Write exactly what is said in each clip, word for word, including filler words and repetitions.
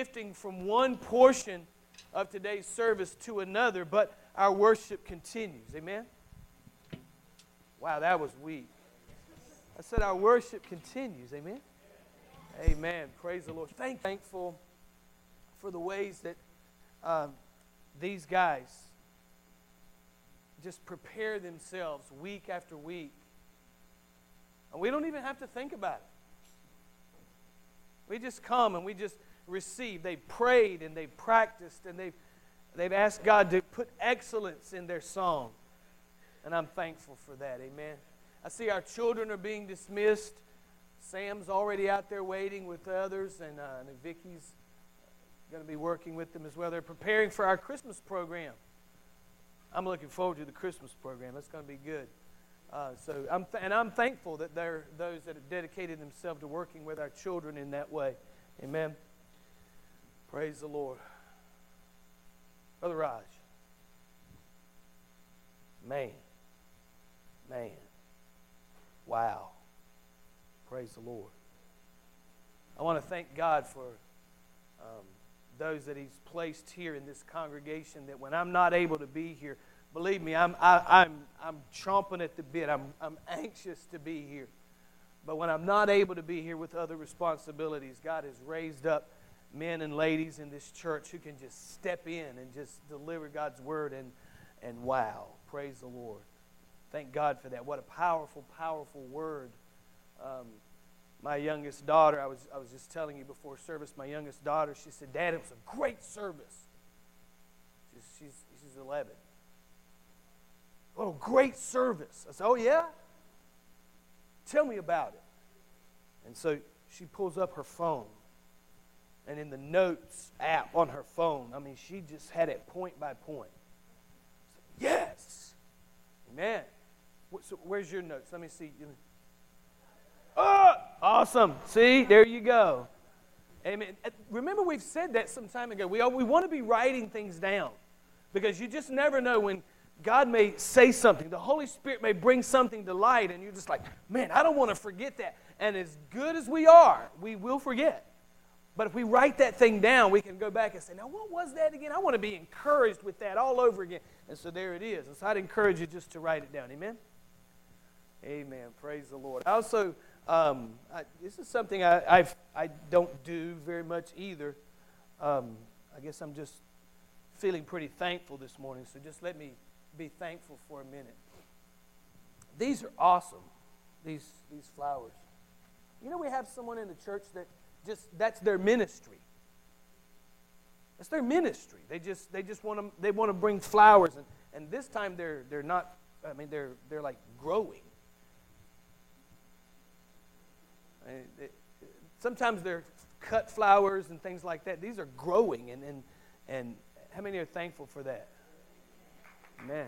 shifting from one portion of today's service to another, but our worship continues. Amen? Wow, that was weak. I said our worship continues. Amen? Amen. Praise the Lord. Thank, thankful for the ways that um, these guys just prepare themselves week after week. And we don't even have to think about it. We just come and we just receive. They've prayed and they've practiced and they've, they've asked God to put excellence in their song. And I'm thankful for that. Amen. I see our children are being dismissed. Sam's already out there waiting with others, and, uh, and Vicky's going to be working with them as well. They're preparing for our Christmas program. I'm looking forward to the Christmas program. That's going to be good. Uh, so I'm th- and I'm thankful that there are those that have dedicated themselves to working with our children in that way. Amen. Praise the Lord. Brother Raj. Man. Man. Wow. Praise the Lord. I want to thank God for um, those that He's placed here in this congregation, that when I'm not able to be here, believe me, I'm I, I'm I'm chomping at the bit. I'm I'm anxious to be here. But when I'm not able to be here with other responsibilities, God has raised up men and ladies in this church who can just step in and just deliver God's word, and and wow, praise the Lord. Thank God for that. What a powerful, powerful word. Um, my youngest daughter, I was I was just telling you before service, my youngest daughter, she said, "Dad, it was a great service." She's she's, she's eleven. Oh, great service. I said, "Oh, yeah? Tell me about it." And so she pulls up her phone. And in the notes app on her phone, I mean, she just had it point by point. I said, yes. Amen. So where's your notes? Let me see. Oh, awesome. See, there you go. Amen. Remember, we've said that some time ago. We, we want to be writing things down, because you just never know when God may say something. The Holy Spirit may bring something to light, and you're just like, man, I don't want to forget that. And as good as we are, we will forget. But if we write that thing down, we can go back and say, now, what was that again? I want to be encouraged with that all over again. And so there it is. And so I'd encourage you just to write it down. Amen? Amen. Praise the Lord. I also, um, I, this is something I I've, I don't do very much either. Um, I guess I'm just feeling pretty thankful this morning. So just let me be thankful for a minute. These are awesome, these these flowers. You know, we have someone in the church that just, that's their ministry. That's their ministry. They just they just want to they want to bring flowers, and, and this time they're they're not. I mean, they're they're like growing. I mean, it, sometimes they're cut flowers and things like that. These are growing, and and and how many are thankful for that? Man.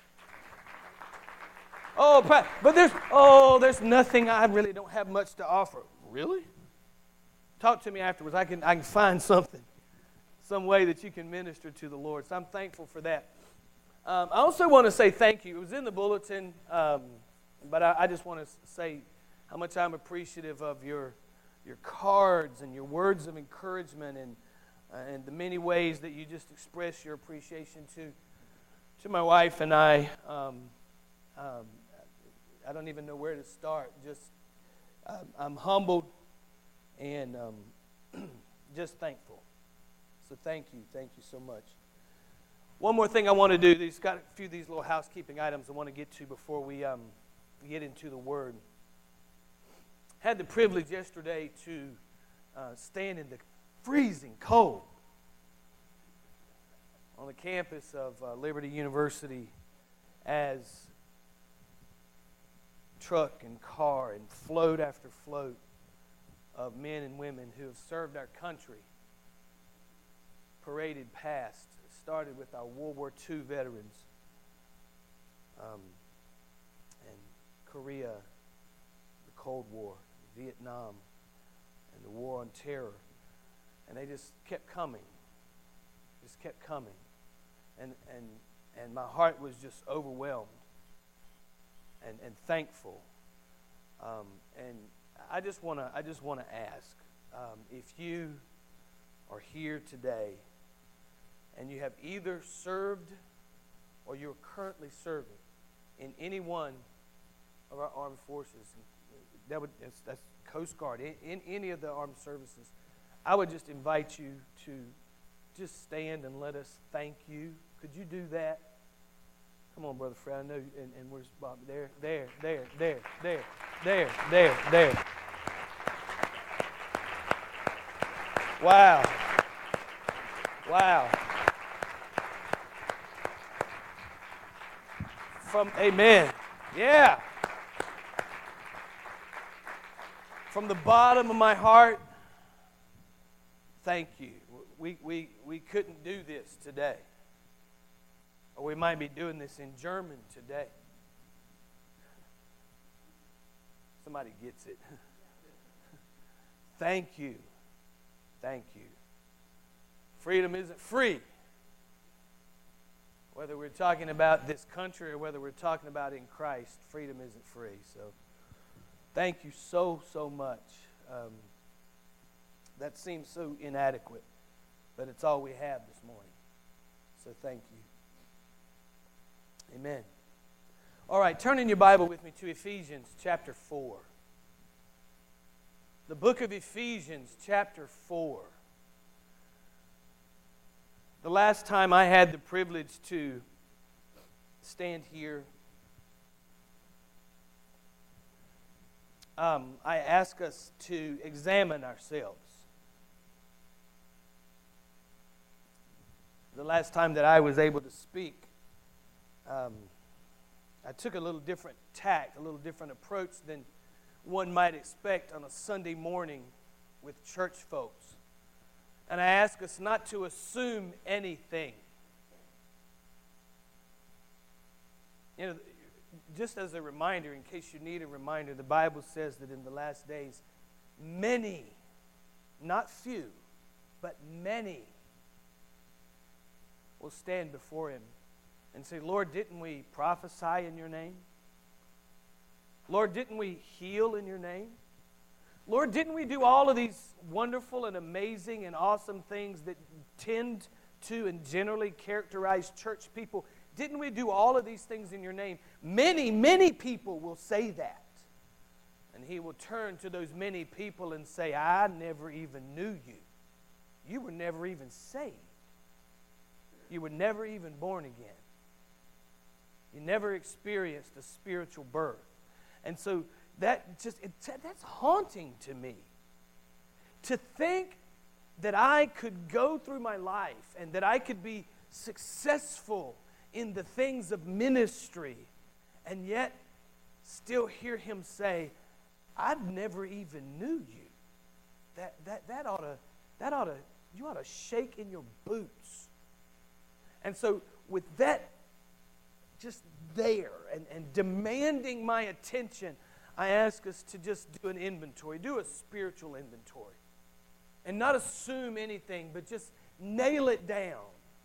Oh, but there's oh, there's nothing. I really don't have much to offer. Really? Talk to me afterwards. I can I can find something, some way that you can minister to the Lord. So I'm thankful for that. Um, I also want to say thank you. It was in the bulletin, um, but I, I just want to say how much I'm appreciative of your your cards and your words of encouragement, and uh, and the many ways that you just express your appreciation to to my wife and I. Um, um, I don't even know where to start. Just uh, I'm humbled and um, just thankful. So thank you, thank you so much. One more thing I want to do. There's got a few of these little housekeeping items I want to get to before we um, get into the Word. Had the privilege yesterday to uh, stand in the freezing cold on the campus of uh, Liberty University as truck and car and float after float of men and women who have served our country paraded past. It started with our World War Two veterans, um, and Korea, the Cold War, Vietnam, and the War on Terror. And they just kept coming, just kept coming. And, and, and my heart was just overwhelmed and, and thankful. Um, and I just want to I just want to ask, um, if you are here today, and you have either served or you're currently serving in any one of our armed forces, that would, that's, that's Coast Guard, in, in any of the armed services, I would just invite you to just stand and let us thank you. Could you do that? Come on, Brother Fred. I know, and, and where's Bob? There, there, there, there, there, there, there, there. Wow. Wow. From, amen. Yeah. From the bottom of my heart, thank you. We, we, we couldn't do this today. Or we might be doing this in German today. Somebody gets it. Thank you. Thank you. Freedom isn't free. Whether we're talking about this country or whether we're talking about in Christ, freedom isn't free. So thank you so, so much. Um, that seems so inadequate, but it's all we have this morning. So thank you. Amen. All right, turn in your Bible with me to Ephesians chapter four. The book of Ephesians chapter four. The last time I had the privilege to stand here, um, I asked us to examine ourselves. The last time that I was able to speak, um, I took a little different tact, a little different approach than one might expect on a Sunday morning with church folks. And I ask us not to assume anything. You know, just as a reminder, in case you need a reminder, the Bible says that in the last days, many, not few, but many will stand before Him and say, Lord, didn't we prophesy in your name? Lord, didn't we heal in your name? Lord, didn't we do all of these wonderful and amazing and awesome things that tend to and generally characterize church people? Didn't we do all of these things in your name? Many, many people will say that. And He will turn to those many people and say, I never even knew you. You were never even saved. You were never even born again. You never experienced a spiritual birth. And so that just, it, that's haunting to me. To think that I could go through my life and that I could be successful in the things of ministry and yet still hear Him say, I never even knew you. That, that, that ought to, that ought to, you ought to shake in your boots. And so with that just there and, and demanding my attention, I ask us to just do an inventory, do a spiritual inventory. And not assume anything, but just nail it down.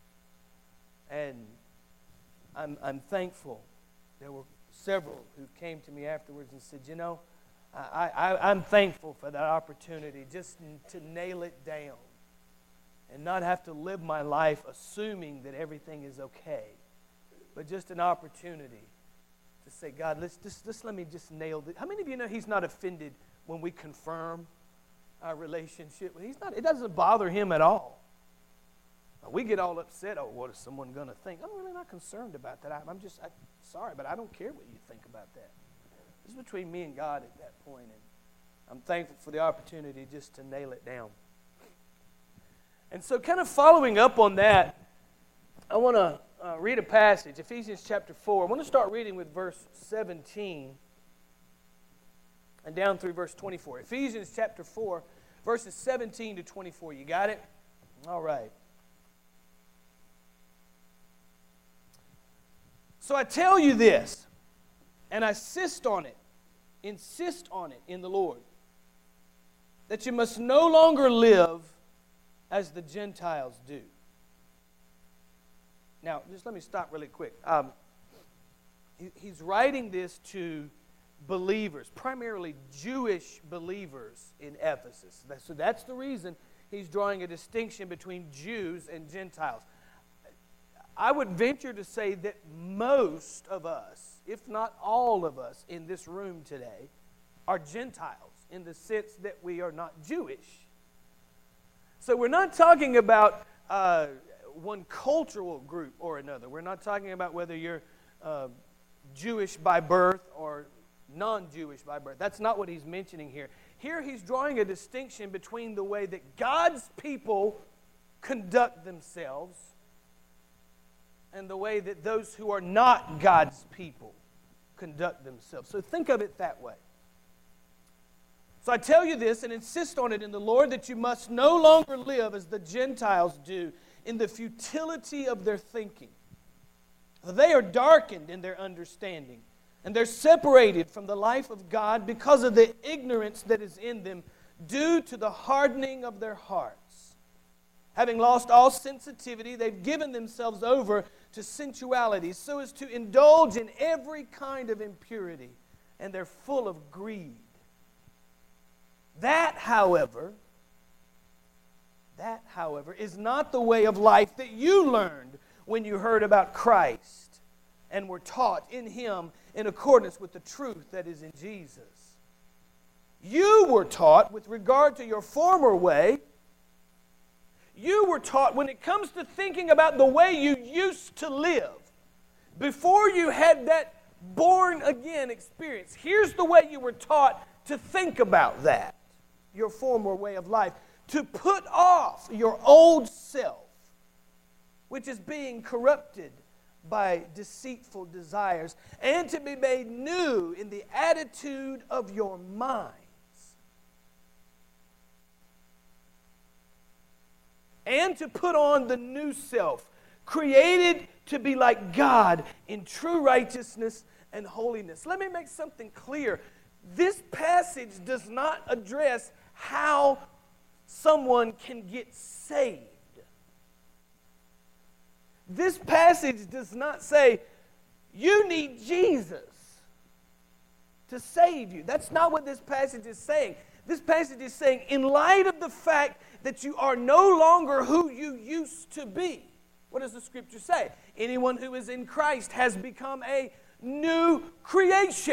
And I'm, I'm thankful. There were several who came to me afterwards and said, you know, I, I, I'm thankful for that opportunity just to nail it down and not have to live my life assuming that everything is okay, but just an opportunity to say, God, let's just, just let me just nail this. How many of you know He's not offended when we confirm our relationship? He's not. It doesn't bother Him at all. We get all upset. Oh, what is someone going to think? I'm really not concerned about that. I'm just I'm sorry, but I don't care what you think about that. This is between me and God at that point, and I'm thankful for the opportunity just to nail it down. And so kind of following up on that, I want to uh, read a passage, Ephesians chapter four. I want to start reading with verse seventeen and down through verse twenty-four. Ephesians chapter four, verses seventeen to twenty-four. You got it? All right. So I tell you this, and I insist on it, insist on it in the Lord, that you must no longer live as the Gentiles do. Now, just let me stop really quick. Um, he, he's writing this to believers, primarily Jewish believers in Ephesus. So that's the reason he's drawing a distinction between Jews and Gentiles. I would venture to say that most of us, if not all of us in this room today, are Gentiles in the sense that we are not Jewish. So we're not talking about uh, one cultural group or another. We're not talking about whether you're uh, Jewish by birth or non-Jewish by birth. That's not what he's mentioning here. Here he's drawing a distinction between the way that God's people conduct themselves and the way that those who are not God's people conduct themselves. So think of it that way. So I tell you this and insist on it in the Lord, that you must no longer live as the Gentiles do in the futility of their thinking. They are darkened in their understanding, and they're separated from the life of God because of the ignorance that is in them due to the hardening of their hearts. Having lost all sensitivity, they've given themselves over to sensuality so as to indulge in every kind of impurity, and they're full of greed. That, however, that, however, is not the way of life that you learned when you heard about Christ and were taught in Him in accordance with the truth that is in Jesus. You were taught with regard to your former way. You were taught when it comes to thinking about the way you used to live, before you had that born-again experience. Here's the way you were taught to think about that, your former way of life. To put off your old self, which is being corrupted by deceitful desires, and to be made new in the attitude of your minds. And to put on the new self, created to be like God in true righteousness and holiness. Let me make something clear. This passage does not address how someone can get saved. This passage does not say, you need Jesus to save you. That's not what this passage is saying. This passage is saying, in light of the fact that you are no longer who you used to be. What does the Scripture say? Anyone who is in Christ has become a new creation.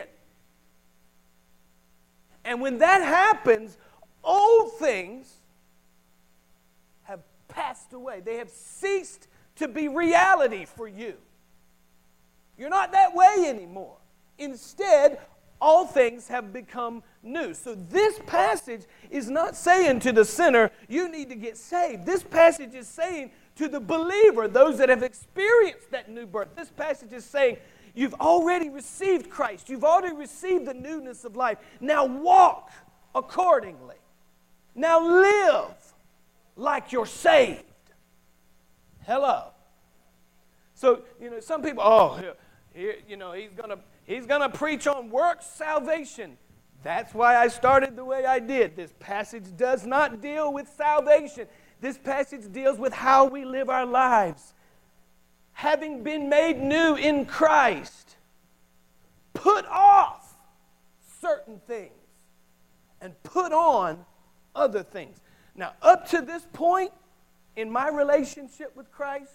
And when that happens, old things have passed away. They have ceased to be reality for you. You're not that way anymore. Instead, all things have become new. So this passage is not saying to the sinner, you need to get saved. This passage is saying to the believer, those that have experienced that new birth. This passage is saying, you've already received Christ. You've already received the newness of life. Now walk accordingly. Now live like you're saved. Hello. So, you know, some people, oh, here, here, you know, he's going to he's gonna preach on works salvation. That's why I started the way I did. This passage does not deal with salvation. This passage deals with how we live our lives. Having been made new in Christ, put off certain things and put on other things. Now, up to this point in my relationship with Christ,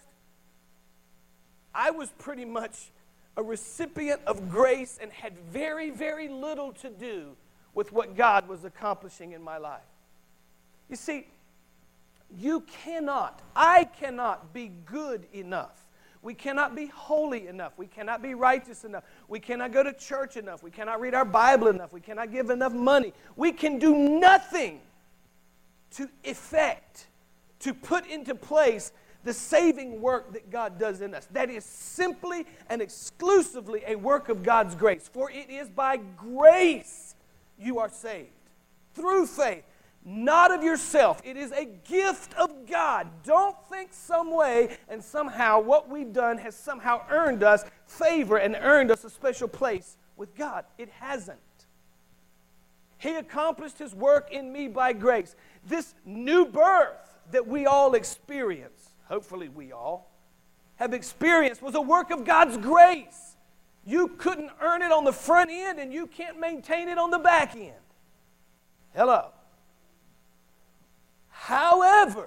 I was pretty much a recipient of grace and had very, very little to do with what God was accomplishing in my life. You see, you cannot, I cannot be good enough. We cannot be holy enough. We cannot be righteous enough. We cannot go to church enough. We cannot read our Bible enough. We cannot give enough money. We can do nothing to effect, to put into place the saving work that God does in us. That is simply and exclusively a work of God's grace. For it is by grace you are saved, through faith, not of yourself. It is a gift of God. Don't think some way and somehow what we've done has somehow earned us favor and earned us a special place with God. It hasn't. He accomplished His work in me by grace. This new birth that we all experience, hopefully we all, have experienced, was a work of God's grace. You couldn't earn it on the front end, and you can't maintain it on the back end. Hello. However,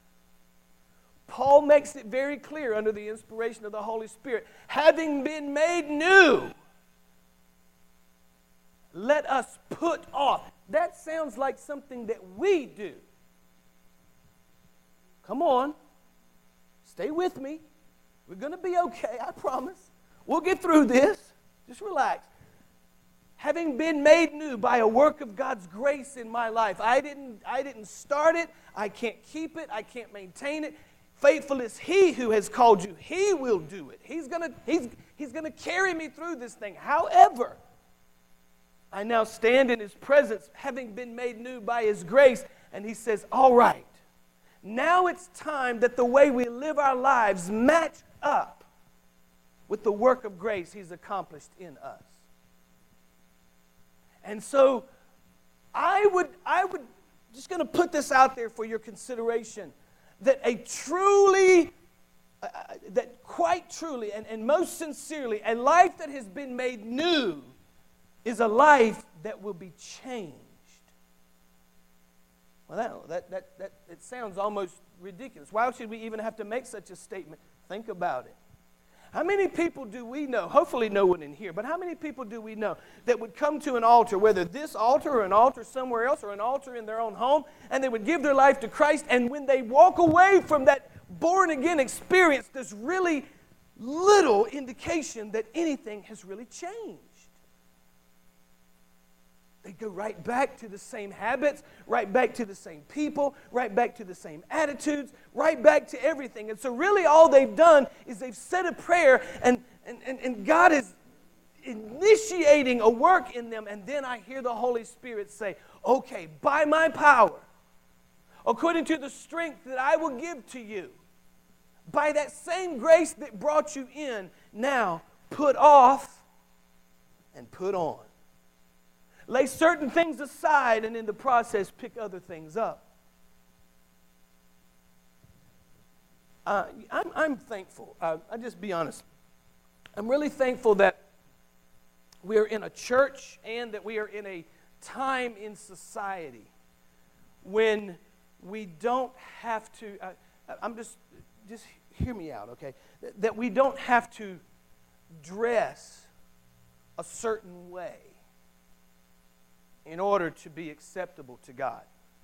Paul makes it very clear under the inspiration of the Holy Spirit, having been made new, let us put off. That sounds like something that we do. Come on. Stay with me. We're going to be okay, I promise. We'll get through this. Just relax. Having been made new by a work of God's grace in my life. I didn't, I didn't start it. I can't keep it. I can't maintain it. Faithful is He who has called you. He will do it. He's going to he's, he's going to carry me through this thing. However, I now stand in His presence, having been made new by His grace. And He says, all right, now it's time that the way we live our lives match up with the work of grace He's accomplished in us. And so I would, I would, just going to put this out there for your consideration, that a truly, uh, that quite truly and, and most sincerely, a life that has been made new is a life that will be changed. Well, that, that, that, that it sounds almost ridiculous. Why should we even have to make such a statement? Think about it. How many people do we know, hopefully no one in here, but how many people do we know that would come to an altar, whether this altar or an altar somewhere else or an altar in their own home, and they would give their life to Christ, and when they walk away from that born-again experience, there's really little indication that anything has really changed. They go right back to the same habits, right back to the same people, right back to the same attitudes, right back to everything. And so really all they've done is they've said a prayer, and, and, and, and God is initiating a work in them. And then I hear the Holy Spirit say, okay, by my power, according to the strength that I will give to you, by that same grace that brought you in, now put off and put on. Lay certain things aside, and in the process, pick other things up. Uh, I'm, I'm thankful. Uh, I'll just be honest. I'm really thankful that we're in a church and that we are in a time in society when we don't have to, uh, I'm just, just hear me out, okay? That we don't have to dress a certain way in order to be acceptable to God.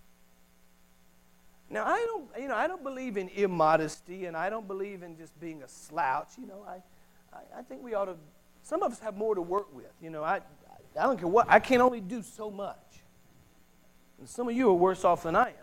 Now, I don't, you know, I don't believe in immodesty, and I don't believe in just being a slouch. You know, I, I, I think we ought to. Some of us have more to work with. You know, I, I don't care what. I can only do so much, and some of you are worse off than I am.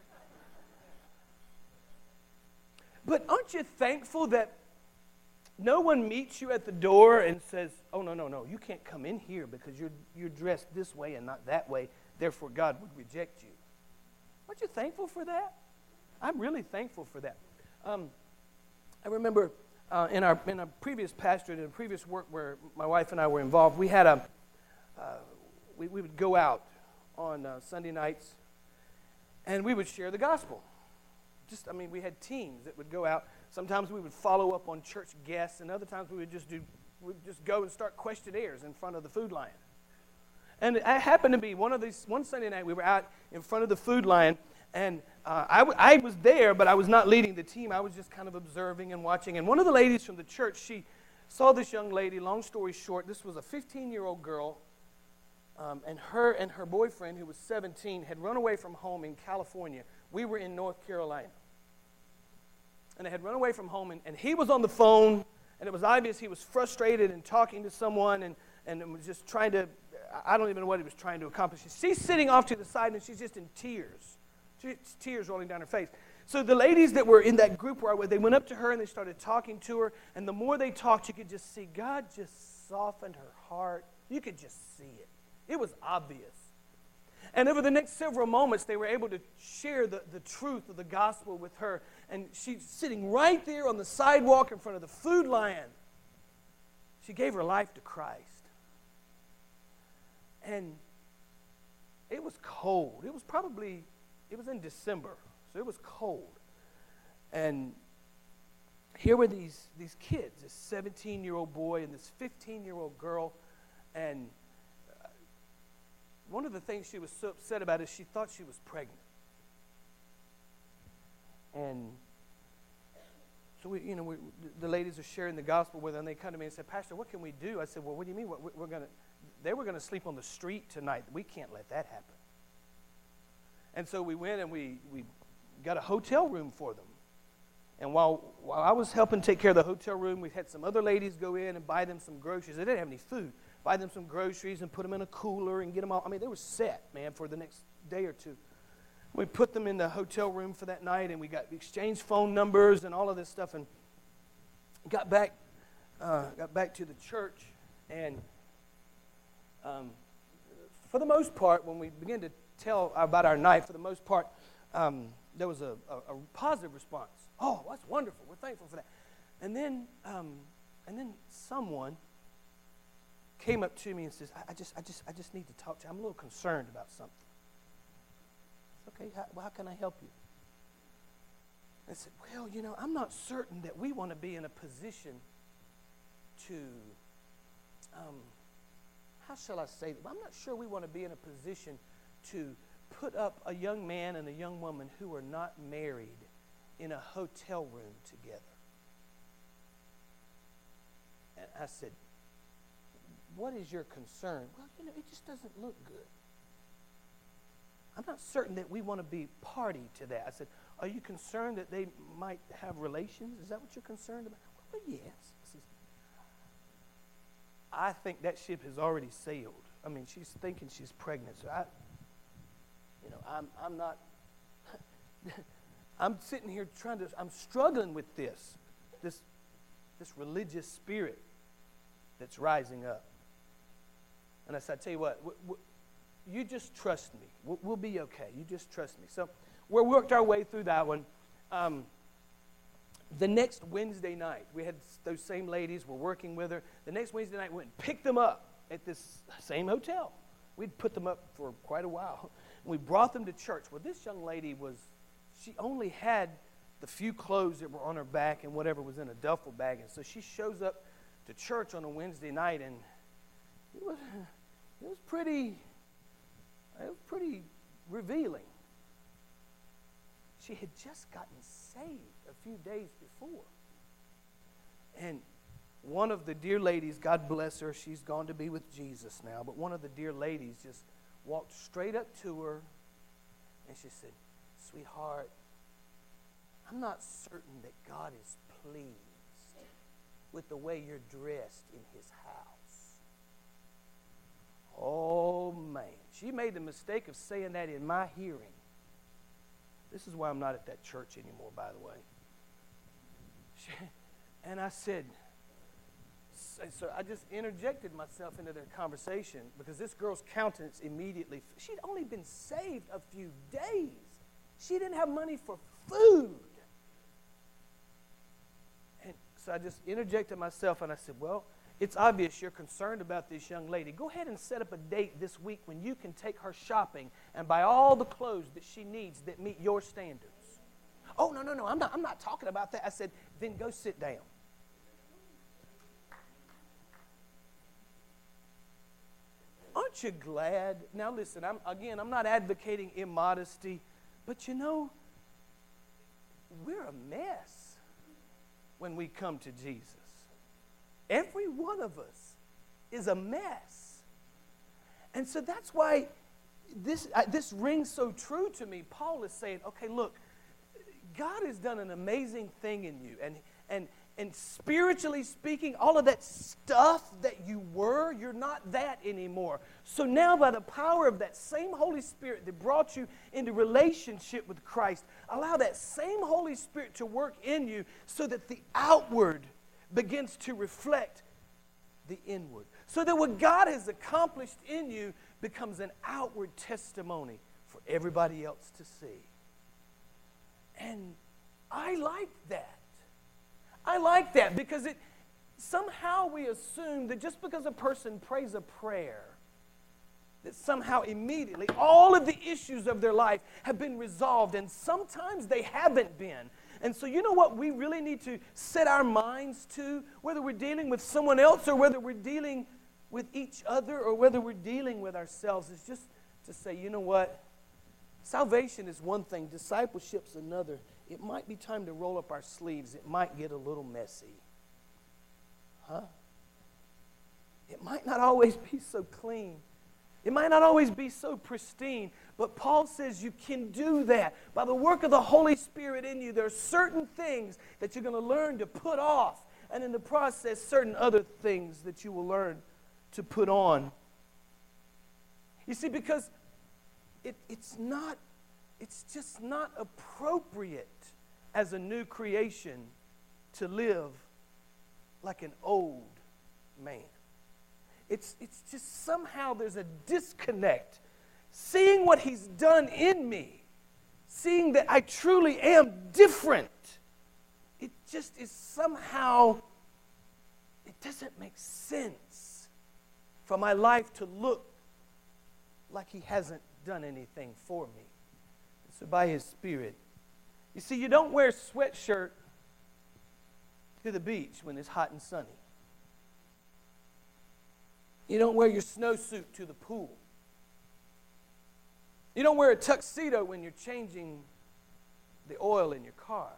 But aren't you thankful that no one meets you at the door and says, oh, no, no, no, you can't come in here because you're, you're dressed this way and not that way, therefore God would reject you. Aren't you thankful for that? I'm really thankful for that. Um, I remember uh, in, our, in a previous pastorate, in a previous work where my wife and I were involved, we had a, uh, we, we would go out on uh, Sunday nights and we would share the gospel. Just, I mean, we had teams that would go out. Sometimes we would follow up on church guests, and other times we would just do, we'd just go and start questionnaires in front of the Food Lion. And it happened to be one of these, one Sunday night we were out in front of the Food Lion, and uh, I, w- I was there, but I was not leading the team. I was just kind of observing and watching. And one of the ladies from the church, she saw this young lady. Long story short, this was a fifteen-year-old girl, um, and her and her boyfriend, who was seventeen, had run away from home in California. We were in North Carolina. And they had run away from home, and, and he was on the phone, and it was obvious he was frustrated and talking to someone and, and was just trying to, I don't even know what he was trying to accomplish. She's sitting off to the side, and she's just in tears. She's, tears rolling down her face. So the ladies that were in that group where I was, they went up to her, and they started talking to her, and the more they talked, you could just see God just softened her heart. You could just see it. It was obvious. And over the next several moments, they were able to share the, the truth of the gospel with her. And she's sitting right there on the sidewalk in front of the Food Lion. She gave her life to Christ. And it was cold. It was probably, it was in December, so it was cold. And here were these, these kids, this seventeen-year-old boy and this fifteen-year-old girl. And one of the things she was so upset about is she thought she was pregnant. And so we, you know, we, the ladies are sharing the gospel with them, and they come to me and say, Pastor, what can we do? I said, well, what do you mean? We're, we're going to, they were going to sleep on the street tonight. We can't let that happen. And so we went and we, we got a hotel room for them. And while, while I was helping take care of the hotel room, we had some other ladies go in and buy them some groceries. They didn't have any food. Buy them some groceries and put them in a cooler and get them all. I mean, they were set, man, for the next day or two. We put them in the hotel room for that night, and we got exchanged phone numbers and all of this stuff, and got back, uh, got back to the church. And um, for the most part, when we began to tell about our night, for the most part, um, there was a, a, a positive response. Oh, that's wonderful. We're thankful for that. And then, um, and then someone came up to me and says, I, I just, I just, I just need to talk to you. I'm a little concerned about something. Okay, how, well, how can I help you? I said, well, you know, I'm not certain that we want to be in a position to, um, how shall I say that? I'm not sure we want to be in a position to put up a young man and a young woman who are not married in a hotel room together. And I said, what is your concern? Well, you know, it just doesn't look good. I'm not certain that we want to be party to that. I said, are you concerned that they might have relations? Is that what you're concerned about? Well, yes. I said, I think that ship has already sailed. I mean, she's thinking she's pregnant. So I, you know, I'm, I'm not, I'm sitting here trying to, I'm struggling with this, this, this religious spirit that's rising up. And I said, I tell you what, w- w- you just trust me. We'll, we'll be okay. You just trust me. So we worked our way through that one. Um, the next Wednesday night, we had those same ladies. We're working with her. The next Wednesday night, we went and picked them up at this same hotel. We'd put them up for quite a while. We brought them to church. Well, this young lady was, she only had the few clothes that were on her back and whatever was in a duffel bag. And so she shows up to church on a Wednesday night, and it was, it was pretty... It was pretty revealing. She had just gotten saved a few days before. And one of the dear ladies, God bless her, she's gone to be with Jesus now, but one of the dear ladies just walked straight up to her and she said, sweetheart, I'm not certain that God is pleased with the way you're dressed in his house. Oh, man. She made the mistake of saying that in my hearing. This is why I'm not at that church anymore, by the way. She, and I said, so I just interjected myself into their conversation because this girl's countenance immediately, she'd only been saved a few days. She didn't have money for food. And so I just interjected myself and I said, well, it's obvious you're concerned about this young lady. Go ahead and set up a date this week when you can take her shopping and buy all the clothes that she needs that meet your standards. Oh, no, no, no, I'm not, I'm not talking about that. I said, then go sit down. Aren't you glad? Now listen, I'm, again, I'm not advocating immodesty, but you know, we're a mess when we come to Jesus. Every one of us is a mess. And so that's why this, uh, this rings so true to me. Paul is saying, okay, look, God has done an amazing thing in you. And, and, and spiritually speaking, all of that stuff that you were, you're not that anymore. So now by the power of that same Holy Spirit that brought you into relationship with Christ, allow that same Holy Spirit to work in you so that the outward begins to reflect the inward. So that what God has accomplished in you becomes an outward testimony for everybody else to see. And I like that. I like that because it somehow we assume that just because a person prays a prayer, that somehow immediately all of the issues of their life have been resolved, and sometimes they haven't been. And so you know what we really need to set our minds to, whether we're dealing with someone else or whether we're dealing with each other or whether we're dealing with ourselves, is just to say, you know what? Salvation is one thing, discipleship's another. it might be time to roll up our sleeves. It might get a little messy. Huh? It might not always be so clean. It might not always be so pristine. But Paul says you can do that. By the work of the Holy Spirit in you, there are certain things that you're going to learn to put off. And in the process, certain other things that you will learn to put on. You see, because it, it's not, it's just not appropriate as a new creation to live like an old man. It's, it's just somehow there's a disconnect. Seeing what he's done in me, seeing that I truly am different, it just is somehow, it doesn't make sense for my life to look like he hasn't done anything for me. So by his Spirit. You see, you don't wear a sweatshirt to the beach when it's hot and sunny. You don't wear your snowsuit to the pool. You don't wear a tuxedo when you're changing the oil in your car.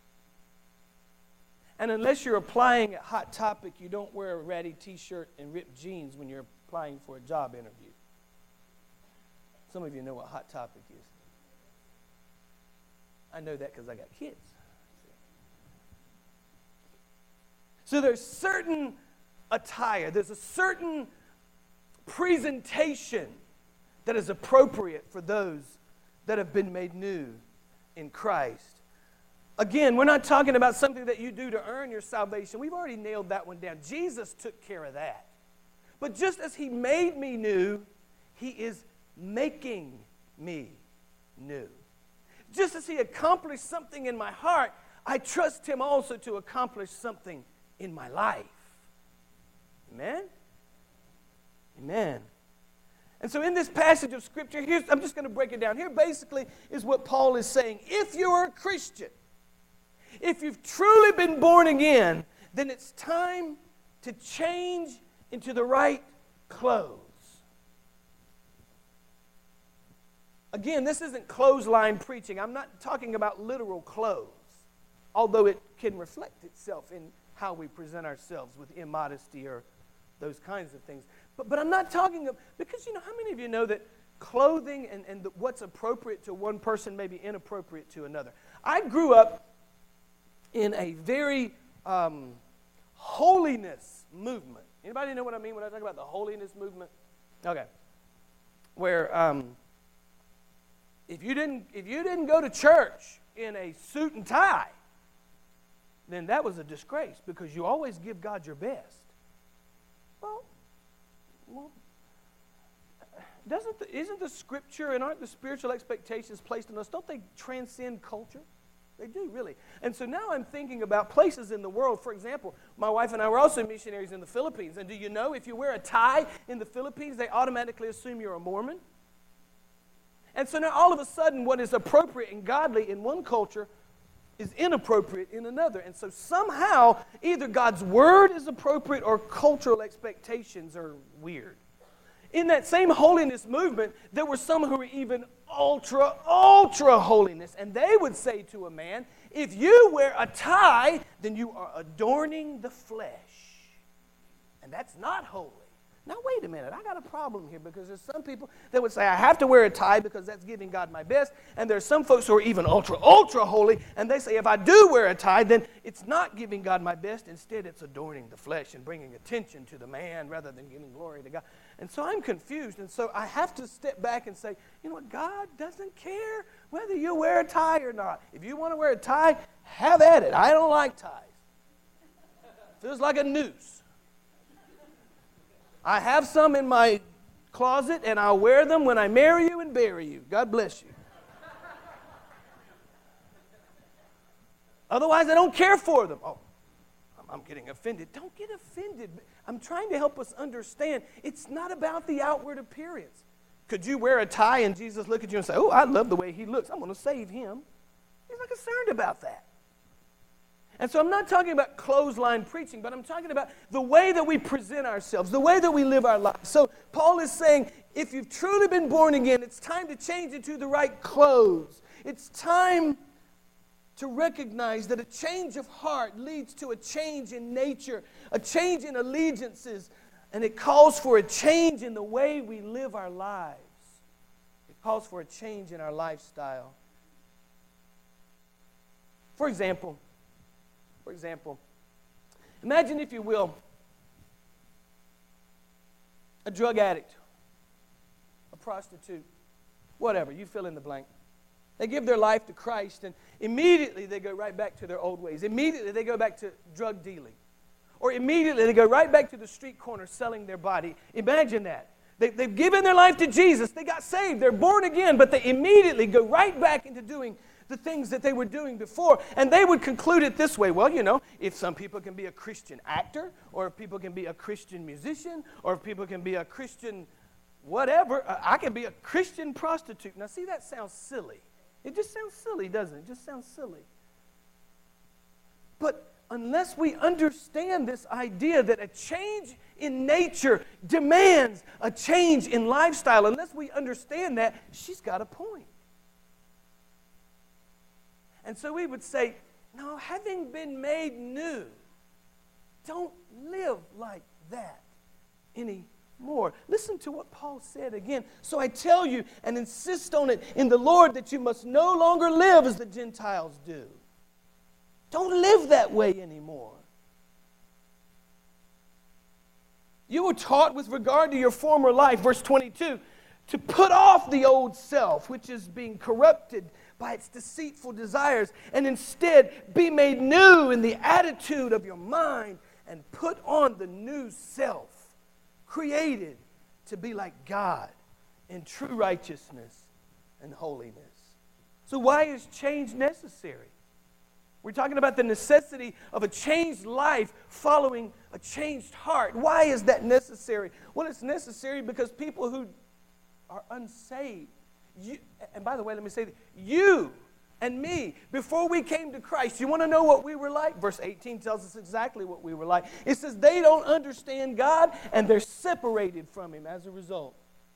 And unless you're applying at Hot Topic, you don't wear a ratty t-shirt and ripped jeans when you're applying for a job interview. Some of you know what Hot Topic is. I know that because I got kids. So there's certain attire, there's a certain presentation that is appropriate for those that have been made new in Christ. Again, we're not talking about something that you do to earn your salvation. We've already nailed that one down. Jesus took care of that. But just as he made me new, he is making me new. Just as he accomplished something in my heart, I trust him also to accomplish something in my life. Amen? Amen. And so in this passage of Scripture, here's, I'm just going to break it down. Here basically is what Paul is saying. If you're a Christian, if you've truly been born again, then it's time to change into the right clothes. Again, this isn't clothesline preaching. I'm not talking about literal clothes, although it can reflect itself in how we present ourselves with immodesty or those kinds of things. But, but I'm not talking of, because, you know, how many of you know that clothing and, and the, what's appropriate to one person may be inappropriate to another? I grew up in a very um, holiness movement. Anybody know what I mean when I talk about the holiness movement? Okay. Where um, if you didn't if you didn't go to church in a suit and tie, then that was a disgrace because you always give God your best. Well, well doesn't the, isn't the Scripture and aren't the spiritual expectations placed on us, don't they transcend culture? They do, really. And so now I'm thinking about places in the world. For example, my wife and I were also missionaries in the Philippines. And do you know if you wear a tie in the Philippines, they automatically assume you're a Mormon? And so now all of a sudden what is appropriate and godly in one culture is inappropriate in another. And so somehow either God's word is appropriate or cultural expectations are weird. In that same holiness movement, there were some who were even ultra, ultra holiness. And they would say to a man, if you wear a tie, then you are adorning the flesh. And that's not holy. Now, wait a minute. I got a problem here because there's some people that would say, I have to wear a tie because that's giving God my best. And there's some folks who are even ultra, ultra holy. And they say, if I do wear a tie, then it's not giving God my best. Instead, it's adorning the flesh and bringing attention to the man rather than giving glory to God. And so I'm confused. And so I have to step back and say, you know what? God doesn't care whether you wear a tie or not. If you want to wear a tie, have at it. I don't like ties. Feels like a noose. I have some in my closet, and I'll wear them when I marry you and bury you. God bless you. Otherwise, I don't care for them. Oh, I'm getting offended. Don't get offended. I'm trying to help us understand it's not about the outward appearance. Could you wear a tie and Jesus look at you and say, oh, I love the way he looks. I'm going to save him. He's not concerned about that. And so I'm not talking about clothesline preaching, but I'm talking about the way that we present ourselves, the way that we live our lives. So Paul is saying, if you've truly been born again, it's time to change into the right clothes. It's time to recognize that a change of heart leads to a change in nature, a change in allegiances, and it calls for a change in the way we live our lives. It calls for a change in our lifestyle. For example, for example, imagine, if you will, a drug addict, a prostitute, whatever, you fill in the blank. They give their life to Christ, and immediately they go right back to their old ways. Immediately they go back to drug dealing. Or immediately they go right back to the street corner selling their body. Imagine that. They, they've given their life to Jesus. They got saved. They're born again, but they immediately go right back into doing the things that they were doing before. And they would conclude it this way: well, you know, if some people can be a Christian actor, or if people can be a Christian musician, or if people can be a Christian whatever, I can be a Christian prostitute. Now, see, that sounds silly. It just sounds silly, doesn't it? It just sounds silly. But unless we understand this idea that a change in nature demands a change in lifestyle, unless we understand that, she's got a point. And so we would say, no, having been made new, don't live like that anymore. More. Listen to what Paul said again. So I tell you and insist on it in the Lord that you must no longer live as the Gentiles do. Don't live that way anymore. You were taught with regard to your former life, verse twenty-two, to put off the old self, which is being corrupted by its deceitful desires, and instead be made new in the attitude of your mind, and put on the new self, created to be like God in true righteousness and holiness. So why is change necessary? We're talking about the necessity of a changed life following a changed heart. Why is that necessary? Well, it's necessary because people who are unsaved, you, and by the way, let me say that, you and me, before we came to Christ, you want to know what we were like? Verse eighteen tells us exactly what we were like. It says they don't understand God, and they're separated from Him as a result.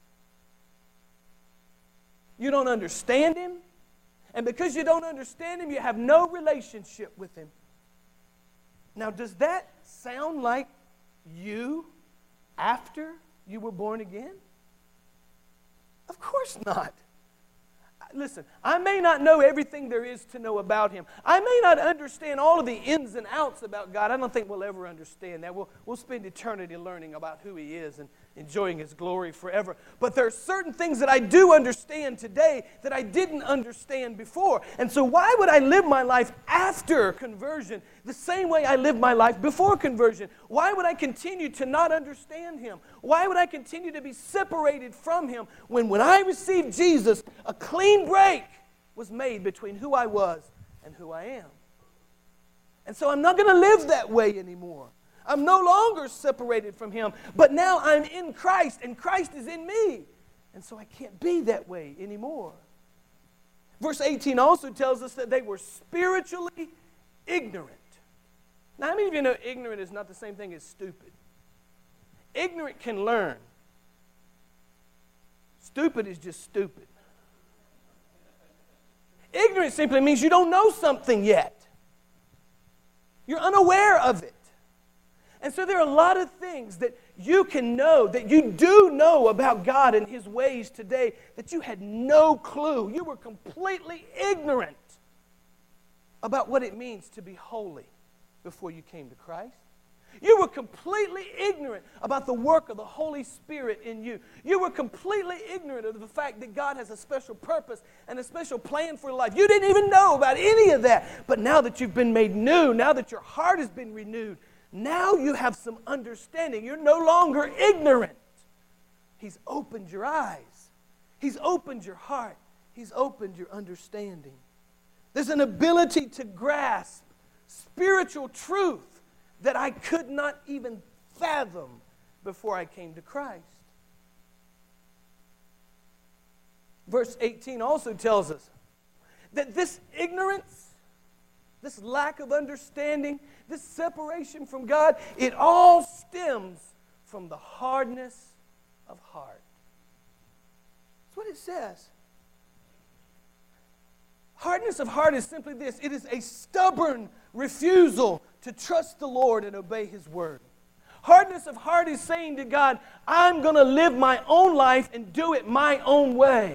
You don't understand Him, and because you don't understand Him, you have no relationship with Him. Now, does that sound like you after you were born again? Of course not. Listen, I may not know everything there is to know about Him. I may not understand all of the ins and outs about God. I don't think we'll ever understand that. We'll, we'll spend eternity learning about who He is and enjoying His glory forever. But there are certain things that I do understand today that I didn't understand before. And so why would I live my life after conversion the same way I lived my life before conversion? Why would I continue to not understand Him? Why would I continue to be separated from Him when when I received Jesus, a clean break was made between who I was and who I am? And so I'm not going to live that way anymore. I'm no longer separated from Him, but now I'm in Christ, and Christ is in me. And so I can't be that way anymore. Verse eighteen also tells us that they were spiritually ignorant. Now, how many of you know ignorant is not the same thing as stupid? Ignorant can learn. Stupid is just stupid. Ignorant simply means you don't know something yet. You're unaware of it. And so there are a lot of things that you can know, that you do know about God and His ways today, that you had no clue. You were completely ignorant about what it means to be holy before you came to Christ. You were completely ignorant about the work of the Holy Spirit in you. You were completely ignorant of the fact that God has a special purpose and a special plan for life. You didn't even know about any of that. But now that you've been made new, now that your heart has been renewed, now you have some understanding. You're no longer ignorant. He's opened your eyes. He's opened your heart. He's opened your understanding. There's an ability to grasp spiritual truth that I could not even fathom before I came to Christ. Verse eighteen also tells us that this ignorance, this lack of understanding, this separation from God, it all stems from the hardness of heart. That's what it says. Hardness of heart is simply this. It is a stubborn refusal to trust the Lord and obey His word. Hardness of heart is saying to God, I'm going to live my own life and do it my own way.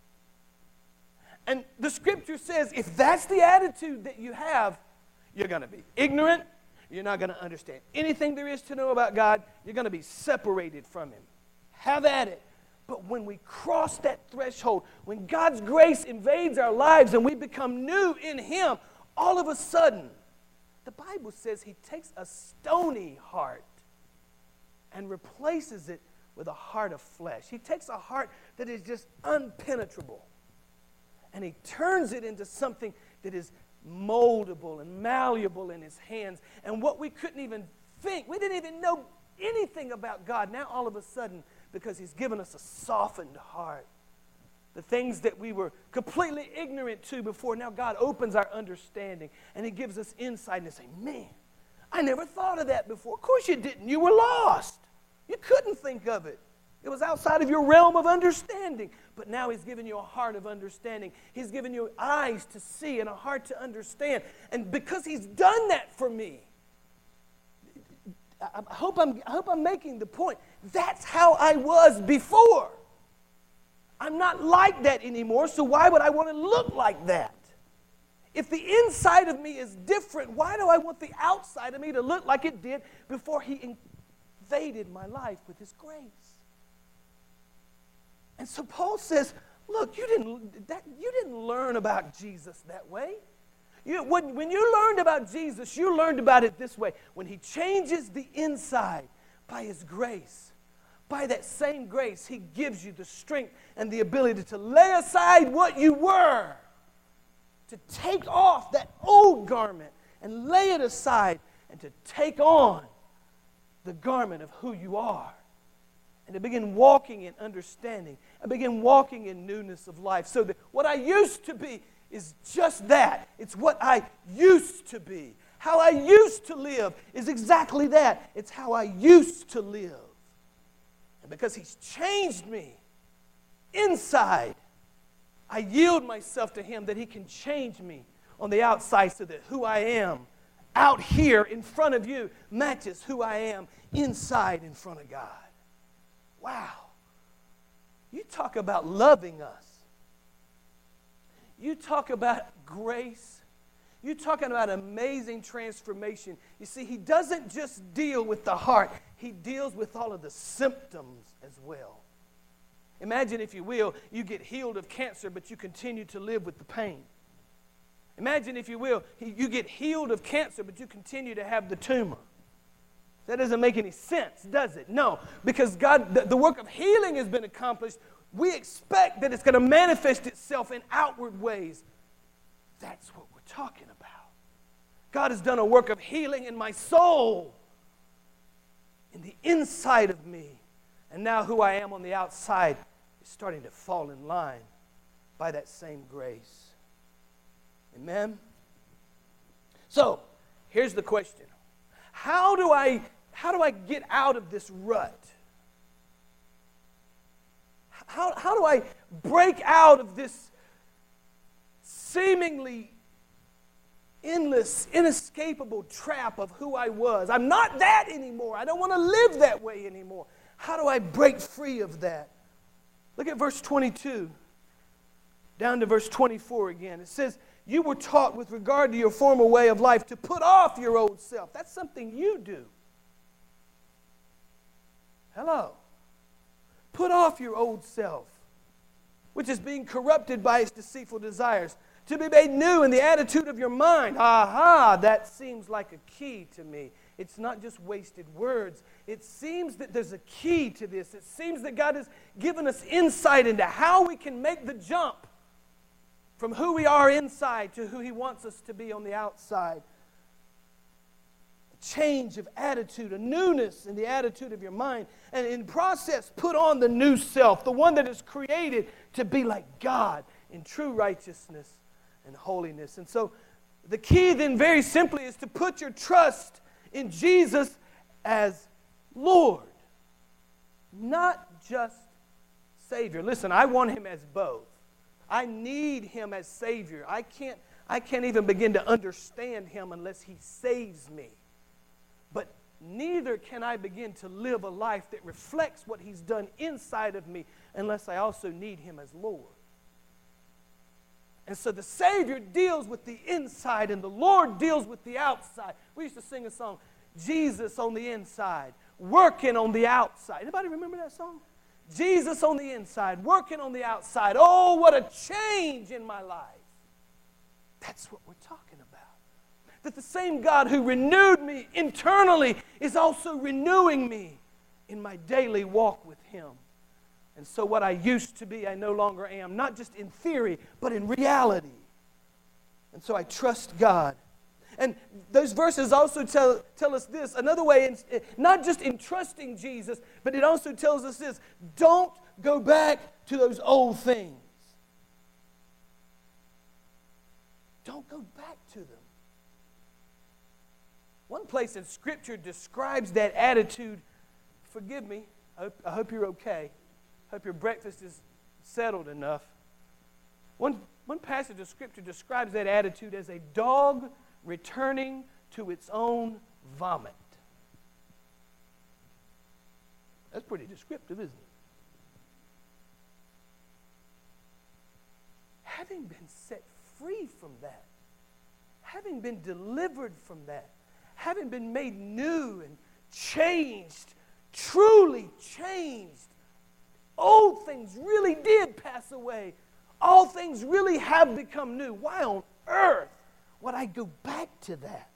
And the Scripture says if that's the attitude that you have, you're going to be ignorant. You're not going to understand anything there is to know about God. You're going to be separated from Him. Have at it. But when we cross that threshold, when God's grace invades our lives and we become new in Him, all of a sudden, the Bible says He takes a stony heart and replaces it with a heart of flesh. He takes a heart that is just unpenetrable, and He turns it into something that is moldable and malleable in His hands. And what we couldn't even think, we didn't even know anything about God, now all of a sudden, because He's given us a softened heart. The things that we were completely ignorant to before, now God opens our understanding and He gives us insight and say, man, I never thought of that before. Of course you didn't. You were lost. You couldn't think of it. It was outside of your realm of understanding. But now He's given you a heart of understanding. He's given you eyes to see and a heart to understand. And because He's done that for me, I hope I'm, I hope I'm making the point. That's how I was before. I'm not like that anymore, so why would I want to look like that? If the inside of me is different, why do I want the outside of me to look like it did before He invaded my life with His grace? And so Paul says, look, you didn't, that, you didn't learn about Jesus that way. You, when, when you learned about Jesus, you learned about it this way. When He changes the inside by His grace, by that same grace, He gives you the strength and the ability to lay aside what you were, to take off that old garment and lay it aside and to take on the garment of who you are. And to begin walking in understanding and begin walking in newness of life. So that what I used to be is just that. It's what I used to be. How I used to live is exactly that. It's how I used to live. And because He's changed me inside, I yield myself to Him that He can change me on the outside so that who I am out here in front of you matches who I am inside in front of God. Wow. You talk about loving us. You talk about grace. You talking about amazing transformation. You see, He doesn't just deal with the heart. He deals with all of the symptoms as well. Imagine, if you will, you get healed of cancer, but you continue to live with the pain. Imagine, if you will, you get healed of cancer, but you continue to have the tumor. That doesn't make any sense, does it? No, because God, the, the work of healing has been accomplished. We expect that it's going to manifest itself in outward ways. That's what we're talking about. God has done a work of healing in my soul, in the inside of me. And now who I am on the outside is starting to fall in line by that same grace. Amen? So, here's the question. How do I, how do I get out of this rut? How, how do I break out of this seemingly endless, inescapable trap of who I was? I'm not that anymore. I don't want to live that way anymore. How do I break free of that? Look at verse twenty-two, down to verse twenty-four again. It says, you were taught with regard to your former way of life to put off your old self. That's something you do. Hello. Put off your old self, which is being corrupted by its deceitful desires, to be made new in the attitude of your mind. Aha, that seems like a key to me. It's not just wasted words. It seems that there's a key to this. It seems that God has given us insight into how we can make the jump from who we are inside to who He wants us to be on the outside. A change of attitude, a newness in the attitude of your mind. And in process, put on the new self, the one that is created to be like God in true righteousness and holiness. And so the key then very simply is to put your trust in Jesus as Lord, not just Savior. Listen, I want Him as both. I need him as Savior. I can't, I can't even begin to understand him unless he saves me. But neither can I begin to live a life that reflects what he's done inside of me unless I also need him as Lord. And so the Savior deals with the inside and the Lord deals with the outside. We used to sing a song, Jesus on the inside, working on the outside. Anybody remember that song? Jesus on the inside, working on the outside. Oh, what a change in my life. That's what we're talking about. That the same God who renewed me internally is also renewing me in my daily walk with him. And so what I used to be, I no longer am, not just in theory, but in reality. And so I trust God. And those verses also tell, tell us this. Another way, in, not just in trusting Jesus, but it also tells us this. Don't go back to those old things. Don't go back to them. One place in Scripture describes that attitude. Forgive me. I hope, I hope you're okay. I hope your breakfast is settled enough. One, one passage of Scripture describes that attitude as a dog returning to its own vomit. That's pretty descriptive, isn't it? Having been set free from that, having been delivered from that, having been made new and changed, truly changed, old things really did pass away. All things really have become new. Why on earth would I go back to that?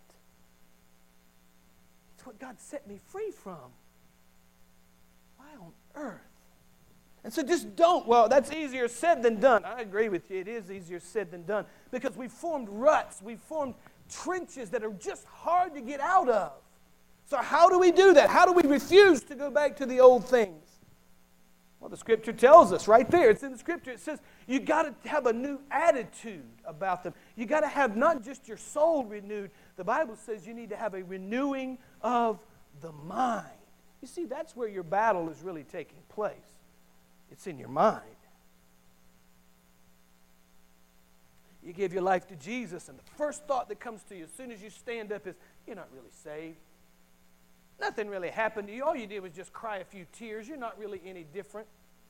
It's what God set me free from. Why on earth? And so just don't. Well, that's easier said than done. I agree with you. It is easier said than done because we've formed ruts. We've formed trenches that are just hard to get out of. So how do we do that? How do we refuse to go back to the old things? Well, the Scripture tells us right there. It's in the Scripture. It says you got to have a new attitude about them. You got to have not just your soul renewed. The Bible says you need to have a renewing of the mind. You see, that's where your battle is really taking place. It's in your mind. You give your life to Jesus, and the first thought that comes to you as soon as you stand up is, you're not really saved. Nothing really happened to you. All you did was just cry a few tears. You're not really any different.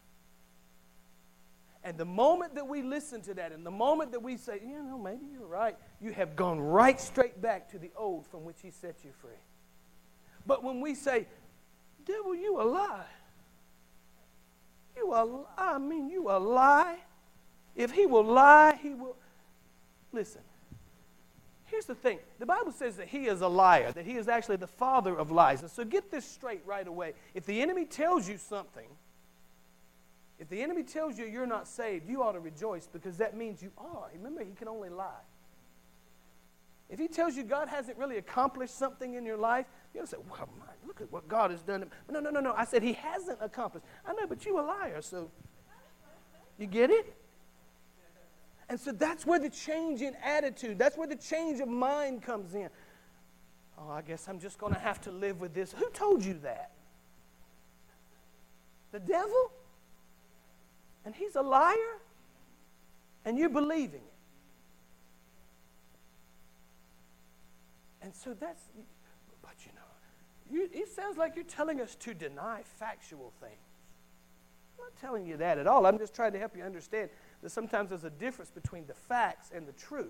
And the moment that we listen to that, and the moment that we say, you know, maybe you're right, you have gone right straight back to the old from which he set you free. But when we say, devil, you a lie. You a lie. I mean, you a lie. If he will lie, he will. Listen. Here's the thing. The Bible says that he is a liar, that he is actually the father of lies. And so get this straight right away. If the enemy tells you something, if the enemy tells you you're not saved, you ought to rejoice because that means you are. Remember, he can only lie. If he tells you God hasn't really accomplished something in your life, you'll say, well, look at what God has done. No, no, no, no. I said he hasn't accomplished. I know, but you a liar, so you get it? And so that's where the change in attitude, that's where the change of mind comes in. Oh, I guess I'm just going to have to live with this. Who told you that? The devil? And he's a liar? And you're believing it. And so that's, but you know, you, it sounds like you're telling us to deny factual things. I'm not telling you that at all. I'm just trying to help you understand that sometimes there's a difference between the facts and the truth.